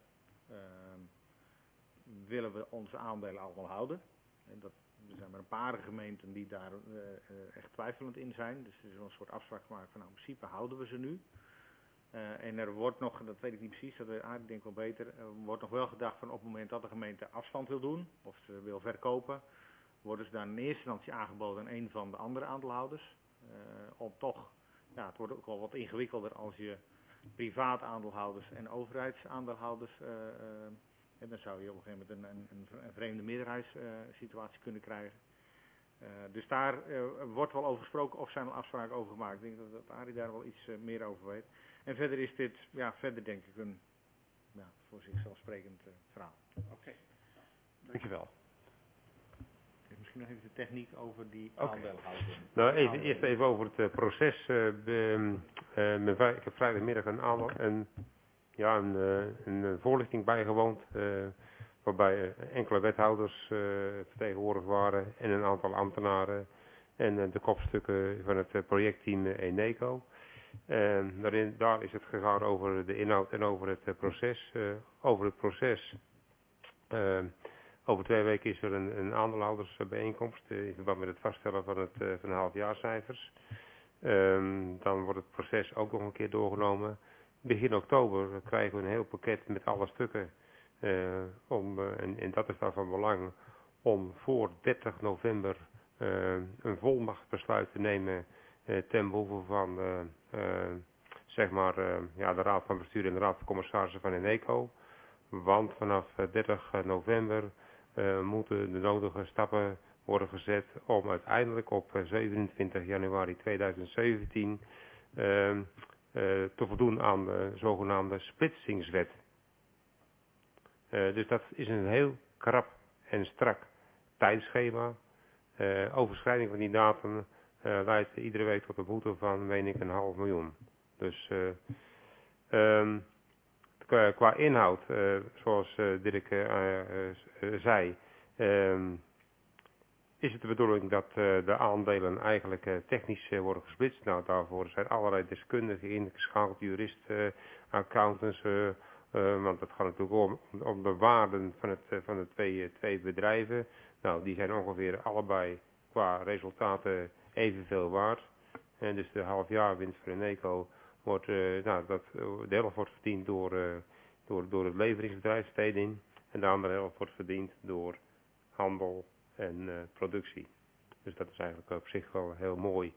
willen we onze aandelen allemaal houden. En er zijn maar een paar gemeenten die daar echt twijfelend in zijn. Dus er is wel een soort afspraak gemaakt van, nou, in principe houden we ze nu. En er wordt nog, dat weet ik niet precies, dat weet ik denk wel beter, wordt nog wel gedacht van op het moment dat de gemeente afstand wil doen, of ze wil verkopen, worden ze daar in eerste instantie aangeboden aan een van de andere aandeelhouders. Om toch, ja, het wordt ook wel wat ingewikkelder als je privaat aandeelhouders en overheidsaandeelhouders, en dan zou je op een gegeven moment een vreemde meerderheidssituatie kunnen krijgen. Dus daar wordt wel over gesproken of zijn er afspraken over gemaakt. Ik denk dat Arie daar wel iets meer over weet. En verder is dit, ja, verder denk ik een voor zichzelf sprekend verhaal. Oké. Dankjewel. Misschien nog even de techniek over die aandeelhouding. Nou, eerst even over het proces. Ik heb vrijdagmiddag een voorlichting bijgewoond. Waarbij enkele wethouders vertegenwoordigd waren en een aantal ambtenaren. En de kopstukken van het projectteam Eneco. Daar is het gegaan over de inhoud en over het proces. Over het proces. Over 2 weken is er een aandeelhoudersbijeenkomst in verband met het vaststellen van de halfjaarcijfers. Dan wordt het proces ook nog een keer doorgenomen. Begin oktober krijgen we een heel pakket met alle stukken. En dat is daarvan belang om voor 30 november een volmachtsbesluit te nemen ten behoeve van de Raad van Bestuur en de Raad van Commissarissen van Eneco. Want vanaf 30 november moeten de nodige stappen worden gezet om uiteindelijk op 27 januari 2017 te voldoen aan de zogenaamde splitsingswet. Dus dat is een heel krap en strak tijdschema. Overschrijding van die datum leidt iedere week tot een boete van, meen ik, 500.000. Dus qua inhoud, zoals Dirk zei, is het de bedoeling dat de aandelen eigenlijk technisch worden gesplitst. Nou, daarvoor zijn allerlei deskundigen ingeschakeld, juristen, accountants, want het gaat natuurlijk om de waarden van de twee bedrijven. Nou, die zijn ongeveer allebei qua resultaten evenveel waard. En dus de halfjaarwinst voor Eneco wordt, de helft wordt verdiend door het leveringsbedrijf Stedin en de andere helft wordt verdiend door handel en productie. Dus dat is eigenlijk op zich wel heel mooi.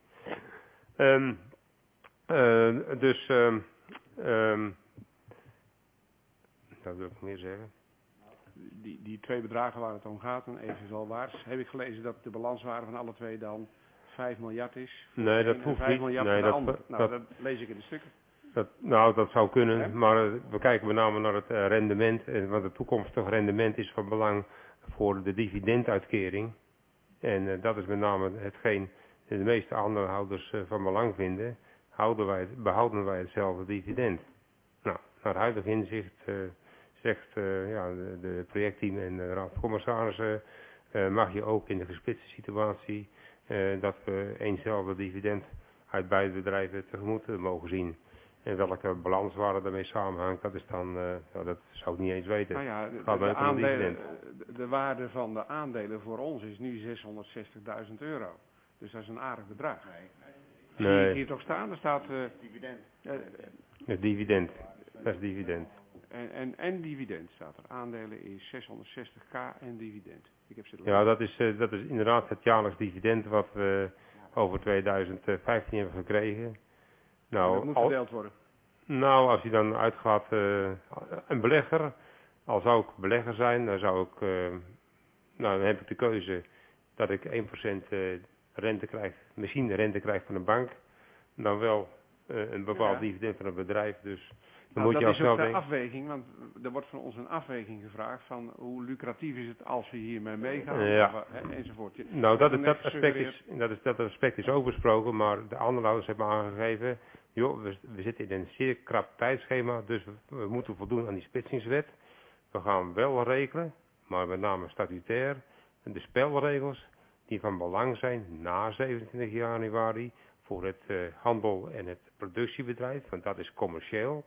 Dat wil ik meer zeggen. Die 2 bedragen waar het om gaat, en evenveel waard, heb ik gelezen dat de balanswaarde van alle 2 dan 5 miljard is. Nee, dat hoeft 5 niet. miljard Nee, voor de ander. Nou, dat lees ik in de stukken. Dat zou kunnen, maar we kijken met name naar het rendement. Want het toekomstig rendement is van belang voor de dividenduitkering. En dat is met name hetgeen de meeste aandeelhouders van belang vinden. Behouden wij hetzelfde dividend. Nou, naar huidig inzicht zegt de projectteam en de Raad van Commissarissen mag je ook in de gesplitste situatie dat we eenzelfde dividend uit beide bedrijven tegemoet mogen zien. En welke balanswaarde daarmee samenhangt, dat is dan, dat zou ik niet eens weten. Nou ja, Gaat mij de, ook om het aandelen, dividend. de waarde van de aandelen voor ons is nu €660.000. Dus dat is een aardig bedrag. Zie je het Nee, hier toch staan? Er staat Dividend. het dividend. Dat is dividend. en dividend staat er. Aandelen is 660k en dividend. Ik heb ze Ja, dat is inderdaad het jaarlijks dividend wat we over 2015 hebben gekregen. Nou, dat Nou, moet verdeeld worden. nou, als je dan uitgaat, een belegger, al zou ik belegger zijn, dan zou ik, nou, dan heb ik de keuze dat ik 1% rente krijg, misschien de rente krijg van een bank, dan wel een bepaald Ja. dividend van een bedrijf. Dus dan Nou, moet je dat al is ook snel de denken. afweging, want er wordt van ons een afweging gevraagd van hoe lucratief is het als we hiermee meegaan, Ja. enzovoort. Nou, Wordt dat net aspect is ook besproken, maar de aandeelhouders hebben aangegeven, joh, we zitten in een zeer krap tijdschema, dus we moeten voldoen aan die splitsingswet. We gaan wel regelen, maar met name statutair, de spelregels die van belang zijn na 27 januari voor het handel en het productiebedrijf, want dat is commercieel.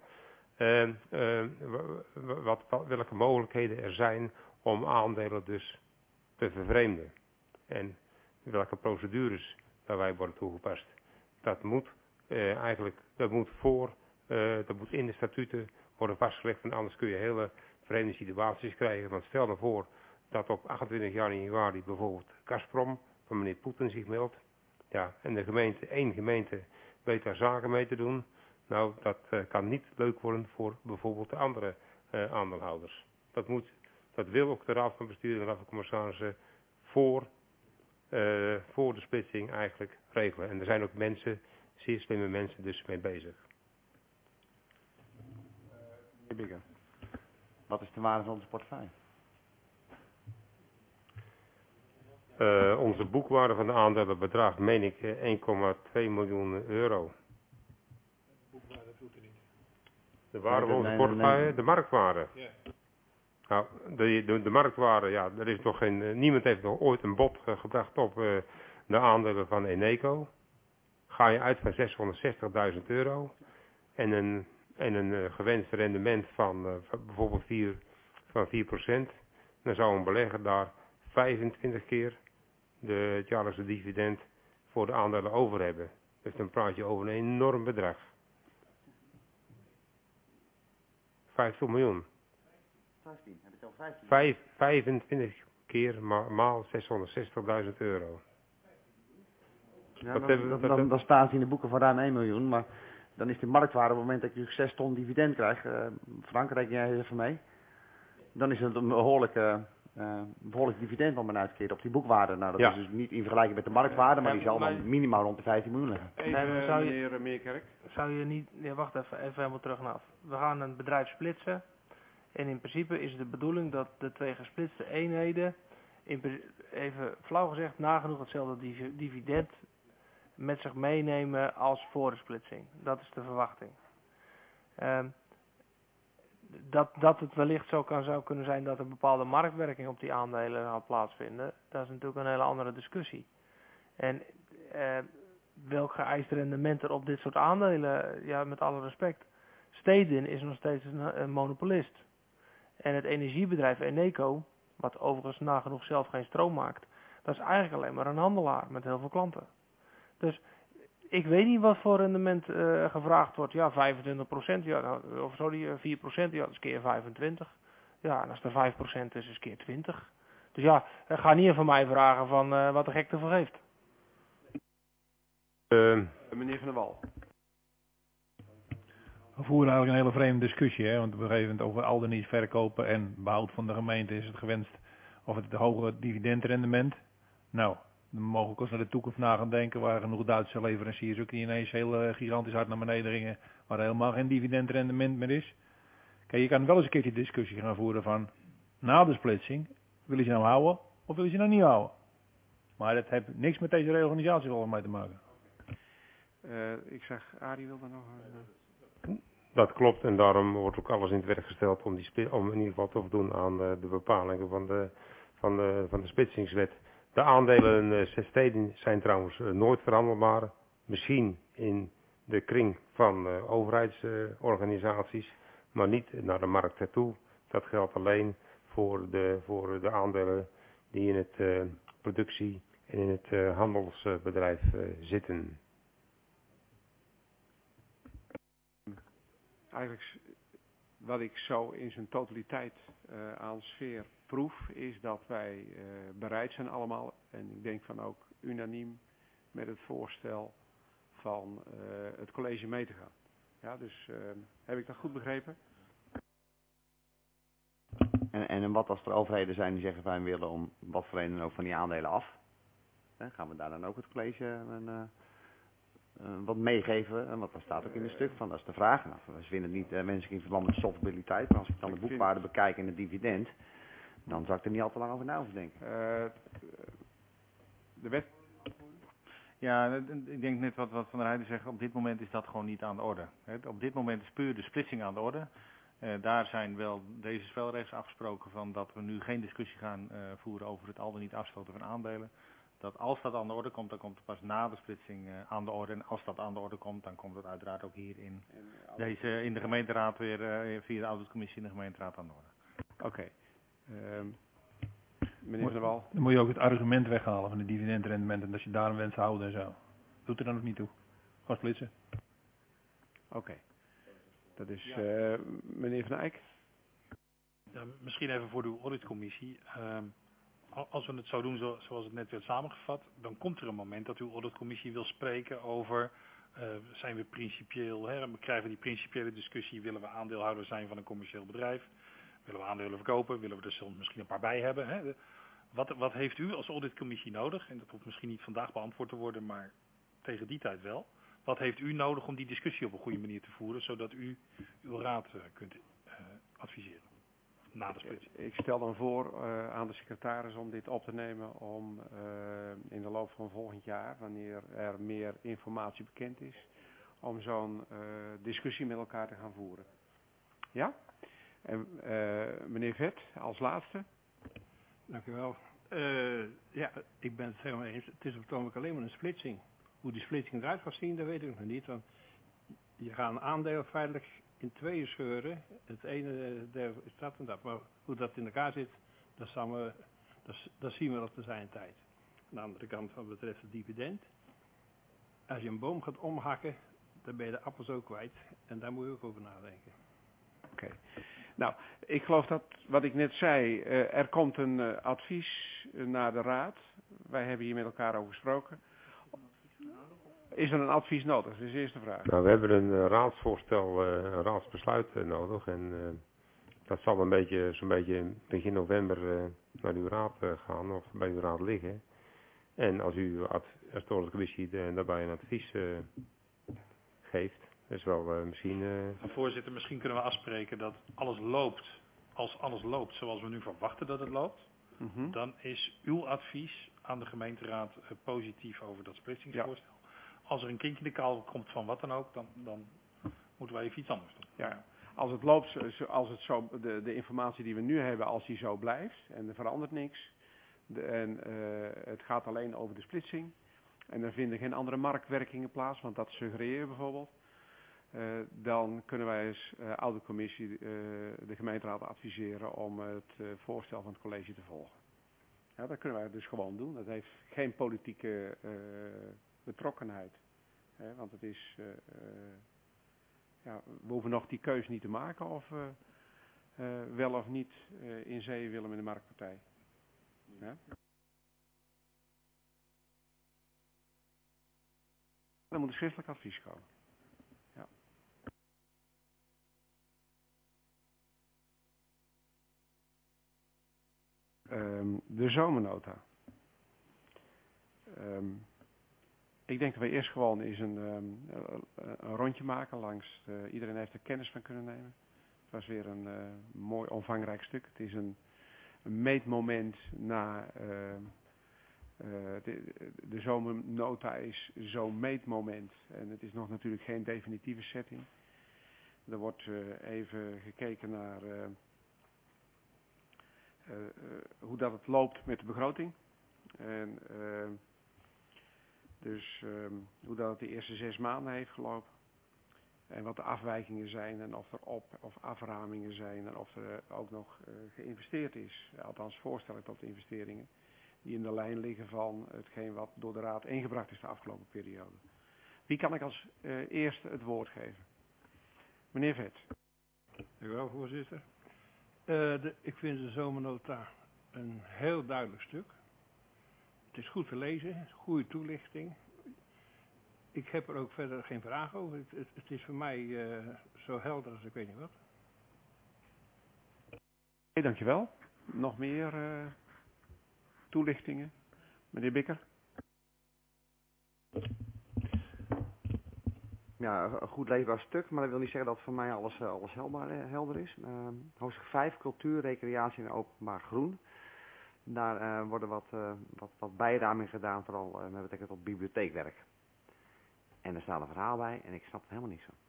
Welke mogelijkheden er zijn om aandelen dus te vervreemden. En welke procedures daarbij worden toegepast. Dat moet dat moet in de statuten worden vastgelegd, en anders kun je hele vreemde situaties krijgen. Want stel nou voor dat op 28 januari bijvoorbeeld Gazprom van meneer Poetin zich meldt. Ja, en één gemeente weet daar zaken mee te doen. Nou, dat kan niet leuk worden voor bijvoorbeeld de andere aandeelhouders. Dat wil ook de Raad van Bestuur en de Raad van Commissarissen voor de splitsing eigenlijk regelen. En er zijn ook mensen, zeer slimme mensen, dus mee bezig. Meneer Bigger, wat is de waarde van onze portefeuille? Onze boekwaarde van de aandelen bedraagt, meen ik, 1,2 miljoen euro. De waarde van onze portefeuille, de marktwaarde. Ja. Nou, de marktwaarde, ja, er is nog niemand heeft nog ooit een bod gebracht op de aandelen van Eneco. Ga je uit van 660.000 euro en een gewenst rendement van bijvoorbeeld 4%, dan zou een belegger daar 25 keer het jaarlijkse dividend voor de aandelen over hebben. Dus dan praat je over een enorm bedrag. 50 miljoen. 15, heb je het over 15? 25 keer maal 660.000 euro. Ja, dan staat hij in de boeken van ruim 1 miljoen, maar dan is de marktwaarde op het moment dat je 6 ton dividend krijgt, Frank, reken jij even mee, dan is het een behoorlijk dividend wat men uitkeert op die boekwaarde. Nou, dat Ja. is dus niet in vergelijking met de marktwaarde, maar die zal dan minimaal rond de 15 miljoen liggen. Even, zou je- meneer Meerkerk. Zou je niet... Nee, wacht even helemaal terug naar af. We gaan een bedrijf splitsen. En in principe is het de bedoeling dat de twee gesplitste eenheden, even flauw gezegd, nagenoeg hetzelfde dividend met zich meenemen als voor de splitsing. Dat is de verwachting. Dat het wellicht zou kunnen zijn dat er bepaalde marktwerking op die aandelen gaat plaatsvinden, dat is natuurlijk een hele andere discussie. En welk geëist rendement er op dit soort aandelen, ja, met alle respect. Stedin is nog steeds een monopolist. En het energiebedrijf Eneco, wat overigens nagenoeg zelf geen stroom maakt, dat is eigenlijk alleen maar een handelaar met heel veel klanten. Dus ik weet niet wat voor rendement gevraagd wordt. Ja, 25%, ja, nou, of sorry, 4%, ja, dat is keer 25. Ja, en als er 5% is, is keer 20. Dus ja, ga niet van mij vragen van wat de gek ervoor geeft. Meneer Van der Wal. We voeren eigenlijk een hele vreemde discussie, hè? Want op een gegeven moment over al dan niet verkopen en behoud van de gemeente is het gewenst of het hoge dividendrendement. Nou, dan mogen we ook eens naar de toekomst na gaan denken, waar genoeg Duitse leveranciers ook niet ineens heel gigantisch hard naar beneden gingen, waar helemaal geen dividendrendement meer is. Kijk, je kan wel eens een keertje discussie gaan voeren van, na de splitsing, wil je ze nou houden of wil je ze nou niet houden? Maar dat heeft niks met deze reorganisatie volgens mij te maken. Ik zag, Arie wil daar nog... Dat klopt, en daarom wordt ook alles in het werk gesteld om in ieder geval te voldoen aan de bepalingen van de splitsingswet. De aandelen Stedin zijn trouwens nooit verhandelbaar. Misschien in de kring van overheidsorganisaties, maar niet naar de markt ertoe. Dat geldt alleen voor de aandelen die in het productie- en in het handelsbedrijf zitten. Eigenlijk wat ik zo in zijn totaliteit aan sfeer proef, is dat wij bereid zijn allemaal, en ik denk van ook unaniem, met het voorstel van het college mee te gaan. Ja, dus heb ik dat goed begrepen? En wat als er overheden zijn die zeggen wij willen om wat voor reden dan ook van die aandelen af? Gaan we daar dan ook het college wat meegeven? Want dat staat ook in het stuk van, dat is de vraag. Nou, we vinden het niet wenselijk in verband met solvabiliteit, maar als ik dan de boekwaarde bekijk en het dividend, dan zou ik er niet al te lang over na hoeven denken. De wet. Ja, ik denk net wat Van der Heijden zegt, op dit moment is dat gewoon niet aan de orde. Op dit moment is puur de splitsing aan de orde. Daar zijn wel deze spelregels afgesproken van dat we nu geen discussie gaan voeren over het al dan niet afstoten van aandelen. Dat als dat aan de orde komt, dan komt het pas na de splitsing aan de orde. En als dat aan de orde komt, dan komt het uiteraard ook hier in de gemeenteraad weer via de auditcommissie in de gemeenteraad aan de orde. Oké. Meneer Van der Wal. Dan moet je ook het argument weghalen van de dividendrendementen. Dat je daar een wens houden en zo. Doet er dan ook niet toe. Gewoon splitsen. Oké. Dat is meneer Van Eyck. Ja, misschien even voor de auditcommissie. Als we het zo doen zoals het net werd samengevat, dan komt er een moment dat uw auditcommissie wil spreken over, zijn we principieel, we krijgen die principiële discussie, willen we aandeelhouder zijn van een commercieel bedrijf, willen we aandelen verkopen, willen we er soms misschien een paar bij hebben. Hè? Wat heeft u als auditcommissie nodig, en dat hoeft misschien niet vandaag beantwoord te worden, maar tegen die tijd wel. Wat heeft u nodig om die discussie op een goede manier te voeren, zodat u uw raad kunt adviseren? Na de splitsing. Ik stel dan voor aan de secretaris om dit op te nemen om in de loop van volgend jaar, wanneer er meer informatie bekend is, om zo'n discussie met elkaar te gaan voeren. Ja? En meneer Vet, als laatste. Dank u wel. Ja, ik ben het helemaal eens. Het is op het ogenblik alleen maar een splitsing. Hoe die splitsing eruit gaat zien, dat weet ik nog niet. Want je gaat een aandeel feitelijk in tweeën scheuren. Het ene deel is dat en dat. Maar hoe dat in elkaar zit, dat zien we op de zijn tijd. Aan de andere kant wat betreft het dividend. Als je een boom gaat omhakken, dan ben je de appels ook kwijt. En daar moet je ook over nadenken. Oké. Nou, ik geloof dat wat ik net zei, er komt een advies naar de raad. Wij hebben hier met elkaar over gesproken. Is er een advies nodig? Dat is de eerste vraag. Nou, we hebben een raadsvoorstel, een raadsbesluit nodig en dat zal zo'n beetje begin november naar uw raad gaan of bij uw raad liggen. En als u als de commissie daarbij een advies geeft, is wel misschien... Voorzitter, misschien kunnen we afspreken dat alles loopt, als alles loopt zoals we nu verwachten dat het loopt, dan is uw advies aan de gemeenteraad positief over dat splitsingsvoorstel. Ja. Als er een kinkje in de kaal komt van wat dan ook, dan moeten wij even iets anders doen. Ja. Als het loopt, als het zo, de informatie die we nu hebben, als die zo blijft en er verandert niks, het gaat alleen over de splitsing en er vinden geen andere marktwerkingen plaats, want dat suggereer bijvoorbeeld, dan kunnen wij als auditcommissie de gemeenteraad adviseren om het voorstel van het college te volgen. Ja, dat kunnen wij dus gewoon doen. Dat heeft geen politieke betrokkenheid. Want het is, we hoeven nog die keus niet te maken of we wel of niet in zee willen met de marktpartij. Ja? Dan moet een schriftelijk advies komen. Ja. De zomernota. Ik denk dat we eerst gewoon eens een rondje maken langs. Iedereen heeft er kennis van kunnen nemen. Het was weer een mooi omvangrijk stuk. Het is een meetmoment na de zomernota is zo'n meetmoment. En het is nog natuurlijk geen definitieve setting. Er wordt even gekeken naar hoe dat het loopt met de begroting. En dus hoe dat het de eerste 6 maanden heeft gelopen. En wat de afwijkingen zijn en of er op- of aframingen zijn en of er ook nog geïnvesteerd is. Althans voorstellen tot investeringen die in de lijn liggen van hetgeen wat door de Raad ingebracht is de afgelopen periode. Wie kan ik als eerste het woord geven? Meneer Vet. Dank u wel, voorzitter. Ik vind de zomernota een heel duidelijk stuk. Het is goed te lezen, goede toelichting. Ik heb er ook verder geen vraag over. Het is voor mij zo helder als ik weet niet wat. Oké, dankjewel. Nog meer toelichtingen? Meneer Bikker? Ja, een goed leesbaar stuk, maar dat wil niet zeggen dat voor mij alles helder is. Hoofdstuk 5, cultuur, recreatie en openbaar groen. Daar worden wat bijramingen gedaan, vooral met betrekking tot bibliotheekwerk. En er staat een verhaal bij en ik snap er helemaal niks van.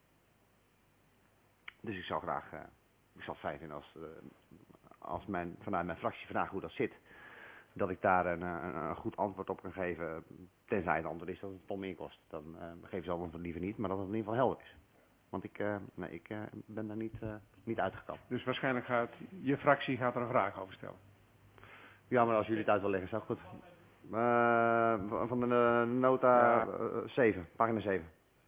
Dus ik zou graag, ik zal het fijn vinden als vanuit mijn fractie vraagt hoe dat zit. Dat ik daar een goed antwoord op kan geven, tenzij het antwoord is dat het een ton meer kost. Dan geef ze antwoord liever niet, maar dat het in ieder geval helder is. Want ik ben daar niet uitgekomen. Dus waarschijnlijk gaat je fractie er een vraag over stellen. Ja, maar als jullie het uit willen leggen, is dat goed. Van de nota 7, pagina 7.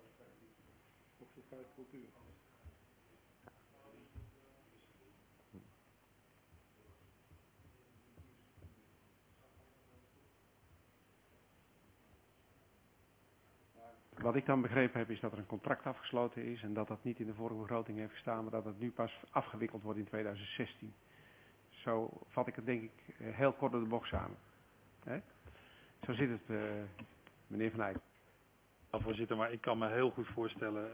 Wat ik dan begrepen heb is dat er een contract afgesloten is en dat dat niet in de vorige begroting heeft gestaan, maar dat het nu pas afgewikkeld wordt in 2016. Zo vat ik het denk ik heel kort door de bocht samen. Hè? Zo zit het, meneer Van Eyck. Ja, voorzitter, maar ik kan me heel goed voorstellen,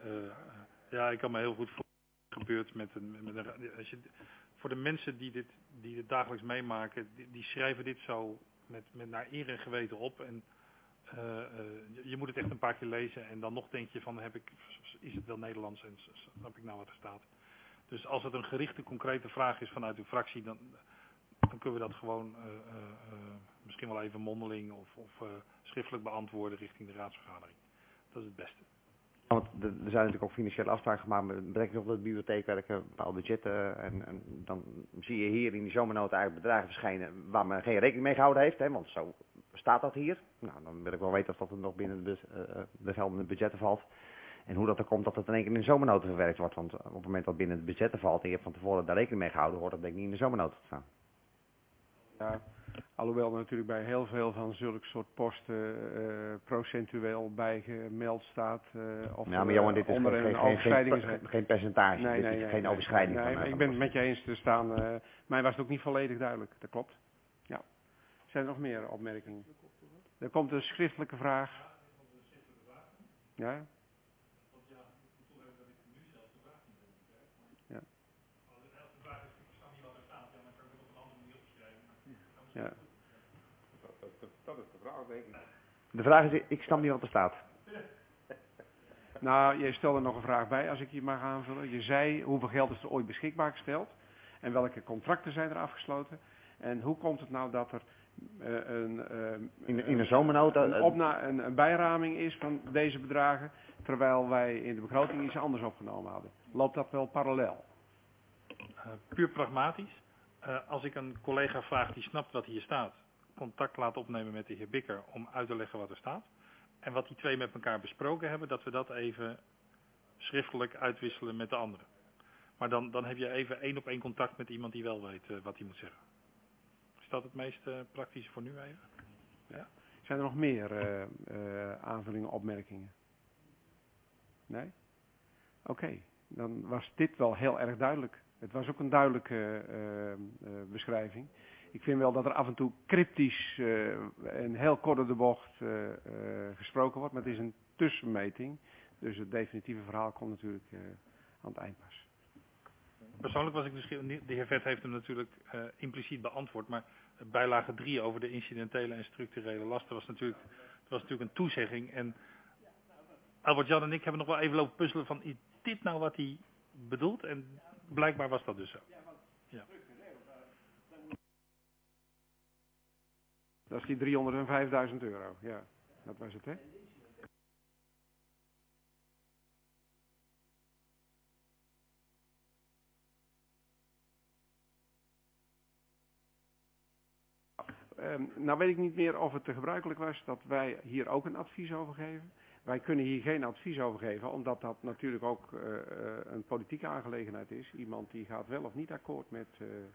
gebeurt met voor de mensen die dit dagelijks meemaken, die schrijven dit zo met naar eer en geweten op en je moet het echt een paar keer lezen en dan nog denk je van is het wel Nederlands en snap ik nou wat er staat. Dus als het een gerichte, concrete vraag is vanuit uw fractie, dan kunnen we dat gewoon misschien wel even mondeling of schriftelijk beantwoorden richting de raadsvergadering. Dat is het beste. Want er zijn natuurlijk ook financiële afspraken gemaakt met betrekking tot het bibliotheekwerk, bepaalde budgetten. En dan zie je hier in die zomernota eigenlijk bedragen verschijnen waar men geen rekening mee gehouden heeft. Hè, want zo staat dat hier. Nou, dan wil ik wel weten of dat er nog binnen de geldende budgetten valt. En hoe dat er komt dat het in één keer in de zomernota verwerkt wordt. Want op het moment dat binnen de budgetten valt en je hebt van tevoren daar rekening mee gehouden, hoort dat denk ik niet in de zomernota te staan. Ja, alhoewel er natuurlijk bij heel veel van zulke soort posten procentueel bij gemeld staat. Of ja, maar Johan, dit is geen percentage, Nee, dit is geen overschrijding. Nee, ik ben het met je eens te staan. Mij was het ook niet volledig duidelijk, dat klopt. Ja. Zijn er nog meer opmerkingen? Er komt een schriftelijke vraag. Ja? Ja. Ja. Dat is de vraag, denk ik. De vraag is, ik snap niet wat er staat. Nou, je stelde nog een vraag bij, als ik je mag aanvullen. Je zei, hoeveel geld is er ooit beschikbaar gesteld? En welke contracten zijn er afgesloten? En hoe komt het nou dat er in de zomernota een bijraming is van deze bedragen, terwijl wij in de begroting iets anders opgenomen hadden? Loopt dat wel parallel? Puur pragmatisch. Als ik een collega vraag die snapt wat hier staat, contact laat opnemen met de heer Bikker om uit te leggen wat er staat. En wat die twee met elkaar besproken hebben, dat we dat even schriftelijk uitwisselen met de anderen. Maar dan heb je even 1-op-1 contact met iemand die wel weet wat hij moet zeggen. Is dat het meest praktische voor nu even? Ja. Zijn er nog meer aanvullingen, opmerkingen? Nee? Oké, dan was dit wel heel erg duidelijk. Het was ook een duidelijke beschrijving. Ik vind wel dat er af en toe cryptisch en heel kort door de bocht gesproken wordt, maar het is een tussenmeting. Dus het definitieve verhaal komt natuurlijk aan het eind pas. Persoonlijk was ik de heer Vet heeft hem natuurlijk impliciet beantwoord, maar bijlage 3 over de incidentele en structurele lasten was natuurlijk een toezegging. En Albert-Jan en ik hebben nog wel even lopen puzzelen van, is dit nou wat hij bedoelt? En blijkbaar was dat dus zo. Ja. Dat is die 305.000 euro, ja. Dat was het, hè? Nou weet ik niet meer of het te gebruikelijk was dat wij hier ook een advies over geven. Wij kunnen hier geen advies over geven, omdat dat natuurlijk ook een politieke aangelegenheid is. Iemand die gaat wel of niet akkoord met...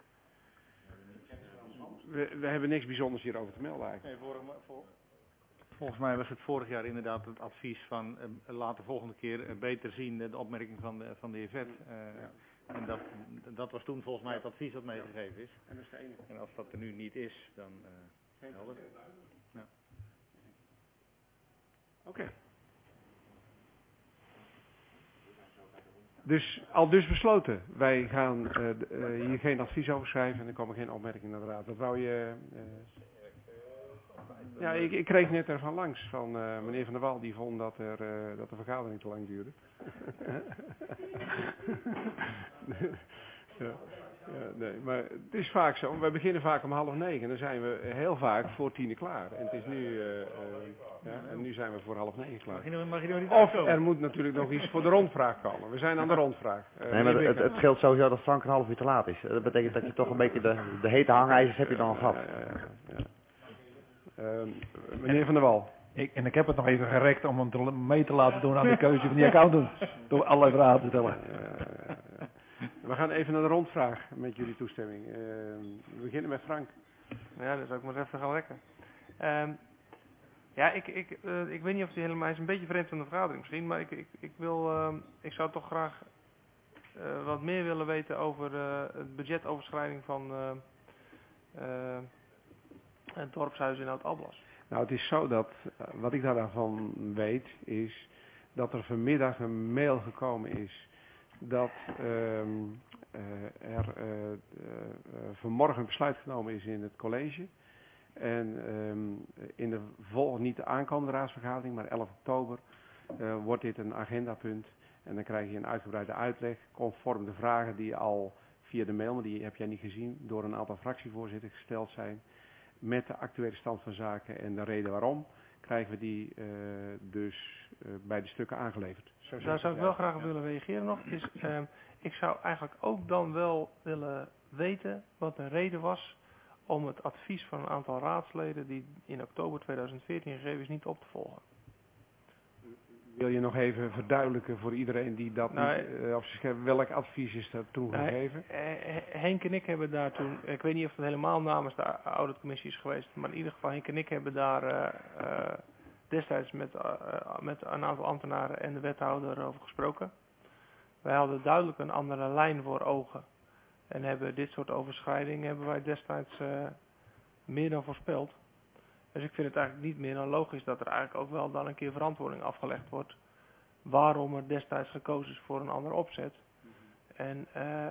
We hebben niks bijzonders hierover te melden eigenlijk. Nee, volgens mij was het vorig jaar inderdaad het advies van laat de volgende keer beter zien de opmerking van de heer Vet. En dat was toen volgens mij het advies dat meegegeven is. En dat is de enige. En als dat er nu niet is, dan helder. Ja. Oké. Dus besloten. Wij gaan hier geen advies over schrijven en er komen geen opmerkingen naar de raad. Wat wou je... Ja, ik kreeg net ervan langs van meneer Van der Wal, die vond dat de vergadering te lang duurde. Ja, nee, maar het is vaak zo. We beginnen vaak om 8:30 en dan zijn we heel vaak voor 10:00 klaar. En het is nu, en nu zijn we voor 8:30 klaar. Mag je er niet Of er moet natuurlijk nog iets voor de rondvraag komen. We zijn aan de rondvraag. Nee, maar het scheelt sowieso dat Frank een half uur te laat is. Dat betekent dat je toch een beetje de hete hangijzers heb je dan al gehad. Meneer Van der Wal. Ik heb het nog even gerekt om hem mee te laten doen aan de keuze van die accountant. Door allerlei vragen te stellen. We gaan even naar de rondvraag met jullie toestemming. We beginnen met Frank. Ja, dat zou ik maar even gaan lekken. Ja, ik weet niet of die helemaal is een beetje vreemd van de vergadering misschien, maar ik zou toch graag wat meer willen weten over het budgetoverschrijding van het dorpshuis in Oud-Alblas. Nou, het is zo dat, wat ik daarvan weet, is dat er vanmiddag een mail gekomen is dat er vanmorgen een besluit genomen is in het college. En in de niet de aankomende raadsvergadering, maar 11 oktober, wordt dit een agendapunt. En dan krijg je een uitgebreide uitleg, conform de vragen die al via de mail, maar die heb jij niet gezien, door een aantal fractievoorzitters gesteld zijn. Met de actuele stand van zaken en de reden waarom, krijgen we die dus bij de stukken aangeleverd. Daar zou ik wel graag op willen reageren nog. Ik zou eigenlijk ook dan wel willen weten wat de reden was om het advies van een aantal raadsleden die in oktober 2014 gegeven is niet op te volgen. Wil je nog even verduidelijken voor iedereen die dat niet, of welk advies is dat toen gegeven? Henk en ik hebben daar toen, ik weet niet of het helemaal namens de auditcommissie is geweest, maar in ieder geval Henk en ik hebben daar destijds met een aantal ambtenaren en de wethouder over gesproken. Wij hadden duidelijk een andere lijn voor ogen en hebben dit soort overschrijdingen hebben wij destijds meer dan voorspeld. Dus ik vind het eigenlijk niet meer dan logisch dat er eigenlijk ook wel dan een keer verantwoording afgelegd wordt. Waarom er destijds gekozen is voor een andere opzet. En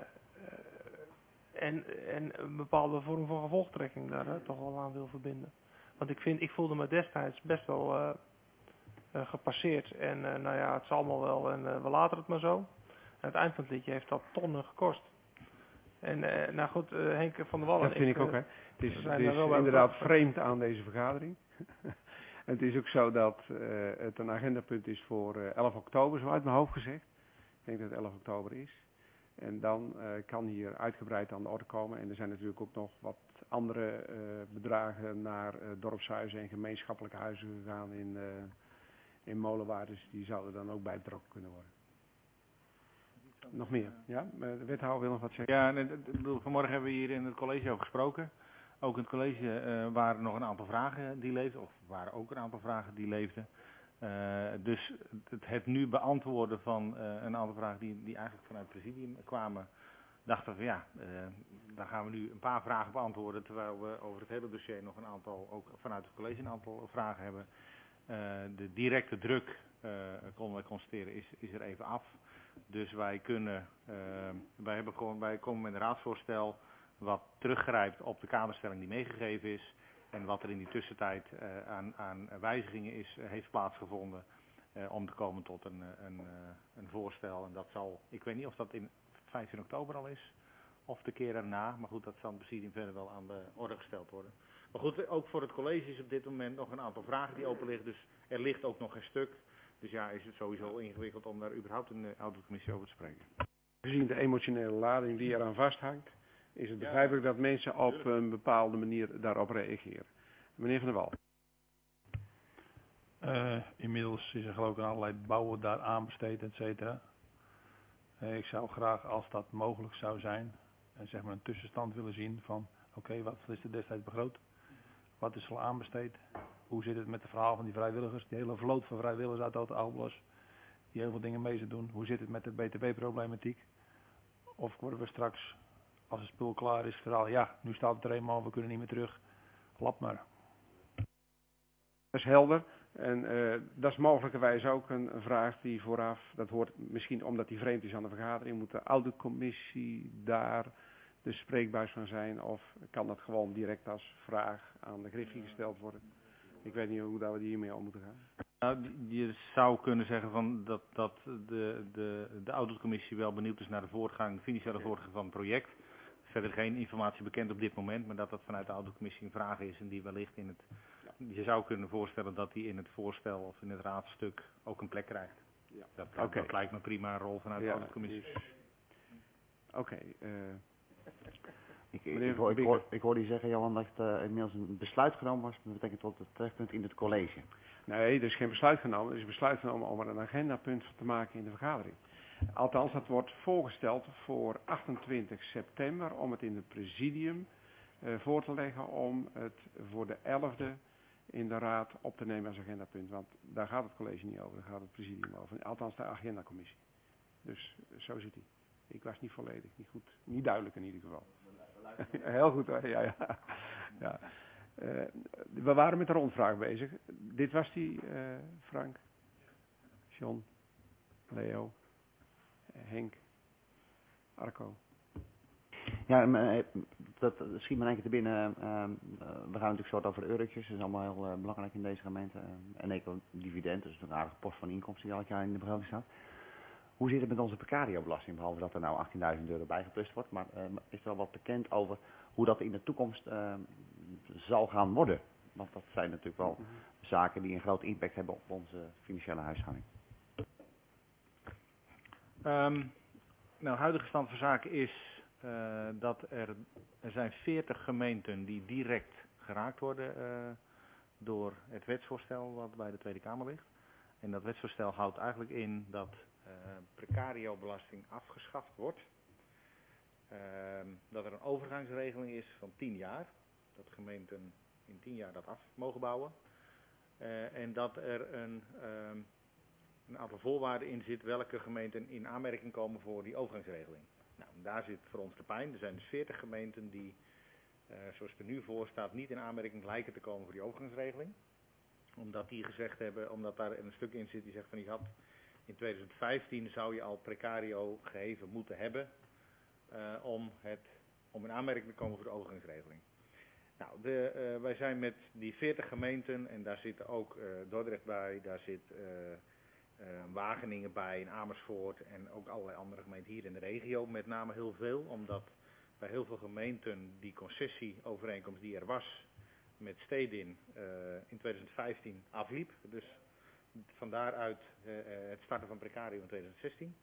een bepaalde vorm van gevolgtrekking daar toch wel aan wil verbinden. Want ik voelde me destijds best wel gepasseerd. En nou ja, het zal allemaal wel en we laten het maar zo. En aan het eind van het liedje heeft dat tonnen gekost. En nou goed, Henk van der Wallen. Dat vind ik ook, hè. Het is inderdaad vreemd aan deze vergadering. En het is ook zo dat het een agendapunt is voor 11 oktober, zo uit mijn hoofd gezegd. Ik denk dat het 11 oktober is. En dan kan hier uitgebreid aan de orde komen. En er zijn natuurlijk ook nog wat andere bedragen naar dorpshuizen en gemeenschappelijke huizen gegaan in Molenwaard. Dus die zouden dan ook bij betrokken kunnen worden. Nog meer? Ja? De wethouder wil nog wat zeggen. Ja, vanmorgen hebben we hier in het college over gesproken. Ook in het college waren nog een aantal vragen die leefden, of waren ook een aantal vragen die leefden. Dus het nu beantwoorden van een aantal vragen die eigenlijk vanuit het presidium kwamen, dachten we ja, daar gaan we nu een paar vragen beantwoorden, terwijl we over het hele dossier nog een aantal, ook vanuit het college een aantal vragen hebben. De directe druk, konden wij constateren, is er even af. Dus wij komen met een raadsvoorstel wat teruggrijpt op de kaderstelling die meegegeven is. En wat er in die tussentijd aan wijzigingen heeft plaatsgevonden om te komen tot een voorstel. En dat zal, ik weet niet of dat in 15 oktober al is of de keer erna. Maar goed, dat zal het presidium verder wel aan de orde gesteld worden. Maar goed, ook voor het college is op dit moment nog een aantal vragen die open liggen. Dus er ligt ook nog een stuk. Dus ja, is het sowieso ingewikkeld om daar überhaupt in de auditcommissie over te spreken. Gezien de emotionele lading die eraan vasthangt, is het begrijpelijk dat mensen op een bepaalde manier daarop reageren. Meneer Van der Wal. Inmiddels is er geloof ik allerlei bouwen daar aanbesteed, et cetera. Ik zou graag, als dat mogelijk zou zijn, zeg maar een tussenstand willen zien van, oké, wat is er destijds begroot? Wat is er al aanbesteed? Hoe zit het met het verhaal van die vrijwilligers? Die hele vloot van vrijwilligers uit Oud-Alblas, die heel veel dingen mee zullen doen. Hoe zit het met de BTW-problematiek? Of worden we straks, als het spul klaar is, verhaal, ja, nu staat het er eenmaal, we kunnen niet meer terug. Lap maar. Dat is helder. En dat is mogelijkerwijs ook een vraag die vooraf, dat hoort misschien omdat die vreemd is aan de vergadering, moet de auditcommissie daar de spreekbuis van zijn of kan dat gewoon direct als vraag aan de Griffie gesteld worden? Ik weet niet hoe dat we hiermee om moeten gaan. Nou, je zou kunnen zeggen van dat de auditcommissie wel benieuwd is naar de voortgang, de financiële voortgang van het project. Verder geen informatie bekend op dit moment, maar dat vanuit de auditcommissie een vraag is en die wellicht in het... Je zou kunnen voorstellen dat die in het voorstel of in het raadstuk ook een plek krijgt. Ja. Dat lijkt me prima een rol vanuit de auditcommissie. Dus, Oké. Ik hoorde je zeggen, Johan, dat inmiddels een besluit genomen was met betrekking tot het trefpunt in het college. Nee, er is geen besluit genomen. Er is een besluit genomen om er een agendapunt van te maken in de vergadering. Althans, dat wordt voorgesteld voor 28 september om het in het presidium voor te leggen om het voor de 11e in de raad op te nemen als agendapunt. Want daar gaat het college niet over, daar gaat het presidium over. Althans de agendacommissie. Dus zo zit hij. Ik was niet volledig, niet goed, niet duidelijk in ieder geval. Heel goed hoor, ja. We waren met de rondvraag bezig. Dit was die, Frank, John, Leo, Henk, Arco. Ja, dat schiet me in één keer te binnen. We gaan natuurlijk zo over de eurotjes. Dat is allemaal heel belangrijk in deze gemeente. En ook dividend, dus een aardige post van inkomsten die elk jaar in de begroting staat. Hoe zit het met onze precario-belasting? Behalve dat er nou 18.000 euro bijgeplust wordt. Maar is er al wat bekend over hoe dat in de toekomst zal gaan worden? Want dat zijn natuurlijk wel zaken die een grote impact hebben op onze financiële huishouding. Nou, huidige stand van zaken is dat er zijn 40 gemeenten die direct geraakt worden door het wetsvoorstel wat bij de Tweede Kamer ligt. En dat wetsvoorstel houdt eigenlijk in dat precario-belasting afgeschaft wordt. Dat er een overgangsregeling is van 10 jaar. Dat gemeenten in 10 jaar dat af mogen bouwen. En dat er een aantal voorwaarden in zit welke gemeenten in aanmerking komen voor die overgangsregeling. Nou, daar zit voor ons de pijn. Er zijn dus 40 gemeenten die, zoals het er nu voor staat, niet in aanmerking lijken te komen voor die overgangsregeling. Omdat die gezegd hebben, omdat daar een stuk in zit die zegt van je had in 2015 zou je al precario geheven moeten hebben om in aanmerking te komen voor de overgangsregeling. Nou, wij zijn met die 40 gemeenten en daar zitten ook Dordrecht bij, daar zit Wageningen bij en Amersfoort en ook allerlei andere gemeenten hier in de regio met name heel veel. Omdat bij heel veel gemeenten die concessieovereenkomst die er was met Stedin in 2015 afliep. Dus vandaaruit het starten van precario in 2016.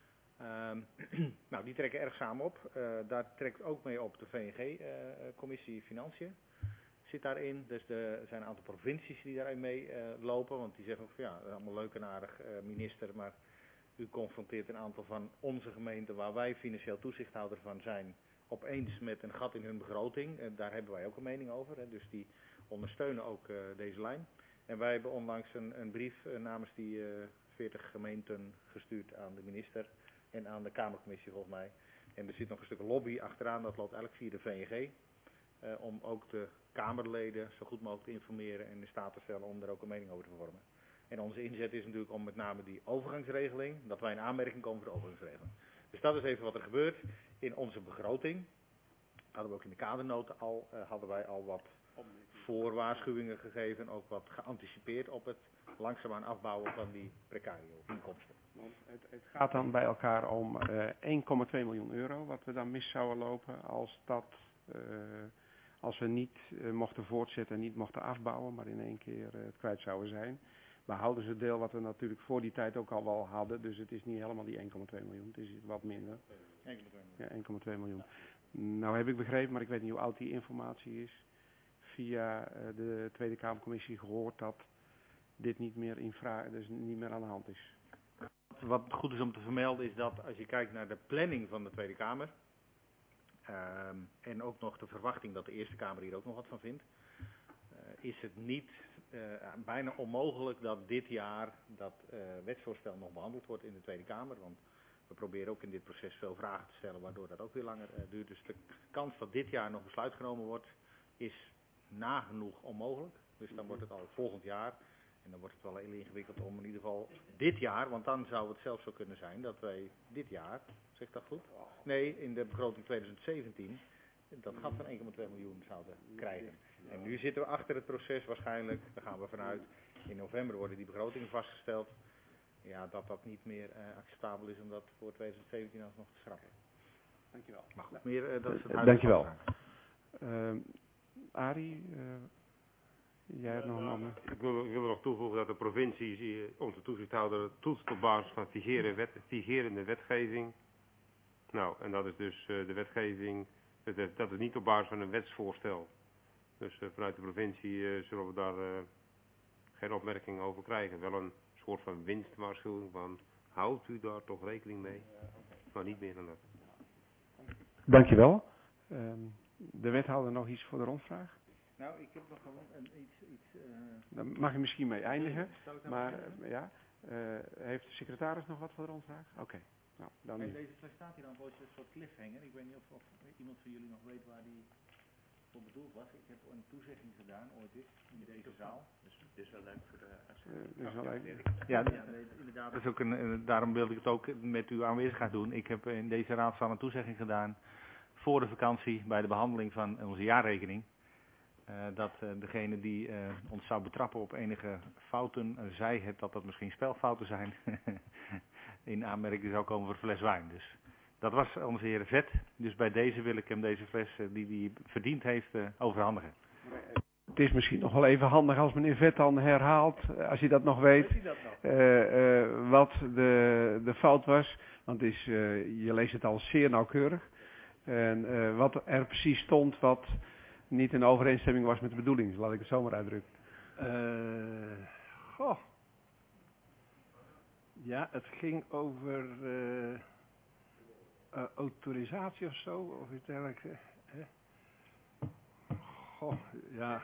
Nou, die trekken erg samen op. Daar trekt ook mee op de VNG-commissie Financiën. Zit daarin. Dus er zijn een aantal provincies die daarin mee lopen. Want die zeggen ook van ja, dat is allemaal leuk en aardig minister. Maar u confronteert een aantal van onze gemeenten waar wij financieel toezichthouder van zijn. Opeens met een gat in hun begroting. Daar hebben wij ook een mening over. Hè. Dus die ondersteunen ook deze lijn. En wij hebben onlangs een brief namens die 40 gemeenten gestuurd aan de minister en aan de Kamercommissie volgens mij. En er zit nog een stuk lobby achteraan, dat loopt eigenlijk via de VNG. Om ook de Kamerleden zo goed mogelijk te informeren en in staat te stellen om daar ook een mening over te vormen. En onze inzet is natuurlijk om met name die overgangsregeling, dat wij in aanmerking komen voor de overgangsregeling. Dus dat is even wat er gebeurt in onze begroting. Hadden we ook in de kadernoten al, hadden wij al wat voorwaarschuwingen gegeven, ook wat geanticipeerd op het langzaamaan afbouwen van die precario inkomsten. Want het gaat dan bij elkaar om 1,2 miljoen euro, wat we dan mis zouden lopen als we niet mochten voortzetten en niet mochten afbouwen, maar in één keer het kwijt zouden zijn. We houden ze het deel wat we natuurlijk voor die tijd ook al wel hadden, dus het is niet helemaal die 1,2 miljoen, het is wat minder. 1,2 miljoen. Ja, 1,2 miljoen. Nou heb ik begrepen, maar ik weet niet hoe oud die informatie is, via de Tweede Kamercommissie gehoord dat dit niet meer dus niet meer aan de hand is. Wat goed is om te vermelden is dat als je kijkt naar de planning van de Tweede Kamer, en ook nog de verwachting dat de Eerste Kamer hier ook nog wat van vindt, is het niet bijna onmogelijk dat dit jaar dat wetsvoorstel nog behandeld wordt in de Tweede Kamer. Want we proberen ook in dit proces veel vragen te stellen, waardoor dat ook weer langer duurt. Dus de kans dat dit jaar nog besluit genomen wordt, is nagenoeg onmogelijk. Dus dan wordt het al volgend jaar. En dan wordt het wel heel ingewikkeld om in ieder geval dit jaar, want dan zou het zelfs zo kunnen zijn dat wij dit jaar, zeg ik dat goed? Nee, in de begroting 2017 dat gat van 1,2 miljoen zouden krijgen. En nu zitten we achter het proces waarschijnlijk, daar gaan we vanuit, in november worden die begrotingen vastgesteld. Ja, dat niet meer acceptabel is om dat voor 2017 alsnog te schrappen. Dankjewel. Maar goed, meer dat is het dankjewel. Arie, jij hebt nog een ander. Ik wil nog toevoegen dat de provincie, onze toezichthouder, toetst op basis van vigerende wetgeving. Nou, en dat is dus de wetgeving, dat is niet op basis van een wetsvoorstel. Dus vanuit de provincie zullen we daar geen opmerking over krijgen. Wel een soort van winstwaarschuwing van, houdt u daar toch rekening mee? Maar niet meer dan dat. Dankjewel. De wethouder nog iets voor de rondvraag? Nou, ik heb nog gewoon iets. Daar mag je misschien mee eindigen. Maar ja, heeft de secretaris nog wat voor de rondvraag? Oké. Nou, dan nu. Deze presentatieramp is een soort cliffhanger. Ik weet niet of iemand van jullie nog weet waar die voor bedoeld was. Ik heb een toezegging gedaan ooit in deze zaal. Dus dit is wel leuk voor de Ja, inderdaad. Dat is ook daarom wilde ik het ook met uw aanwezigheid doen. Ik heb in deze raadzaal een toezegging gedaan voor de vakantie bij de behandeling van onze jaarrekening. Dat degene die ons zou betrappen op enige fouten, zei het dat misschien spelfouten zijn, in aanmerking zou komen voor een fles wijn. Dus dat was onze heer Vet. Dus bij deze wil ik hem deze fles die hij verdiend heeft overhandigen. Het is misschien nog wel even handig als meneer Vet dan herhaalt, als hij dat nog weet, wat de fout was. Want je leest het al zeer nauwkeurig. En wat er precies stond wat niet in overeenstemming was met de bedoeling, laat ik het zo maar uitdrukken. Ja, het ging over autorisatie of zo, of iets dergelijks. Ja.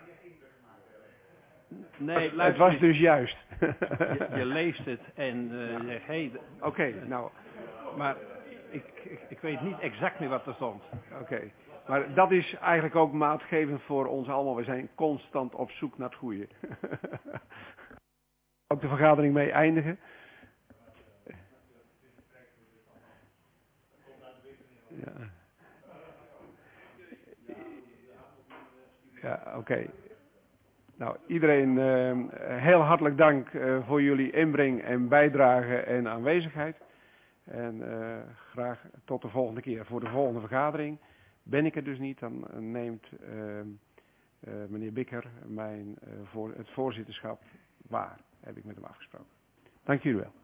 Nee, het was dus juist. Je leest het en zegt, hey. Oké, nou. Maar ik weet niet exact meer wat er stond. Oké. Maar dat is eigenlijk ook maatgevend voor ons allemaal. We zijn constant op zoek naar het goede. Ook de vergadering mee eindigen. Ja. Ja, oké. Nou, iedereen heel hartelijk dank voor jullie inbreng en bijdrage en aanwezigheid. En graag tot de volgende keer. Voor de volgende vergadering ben ik er dus niet. Dan neemt meneer Bikker het voorzitterschap waar. Heb ik met hem afgesproken. Dank jullie wel.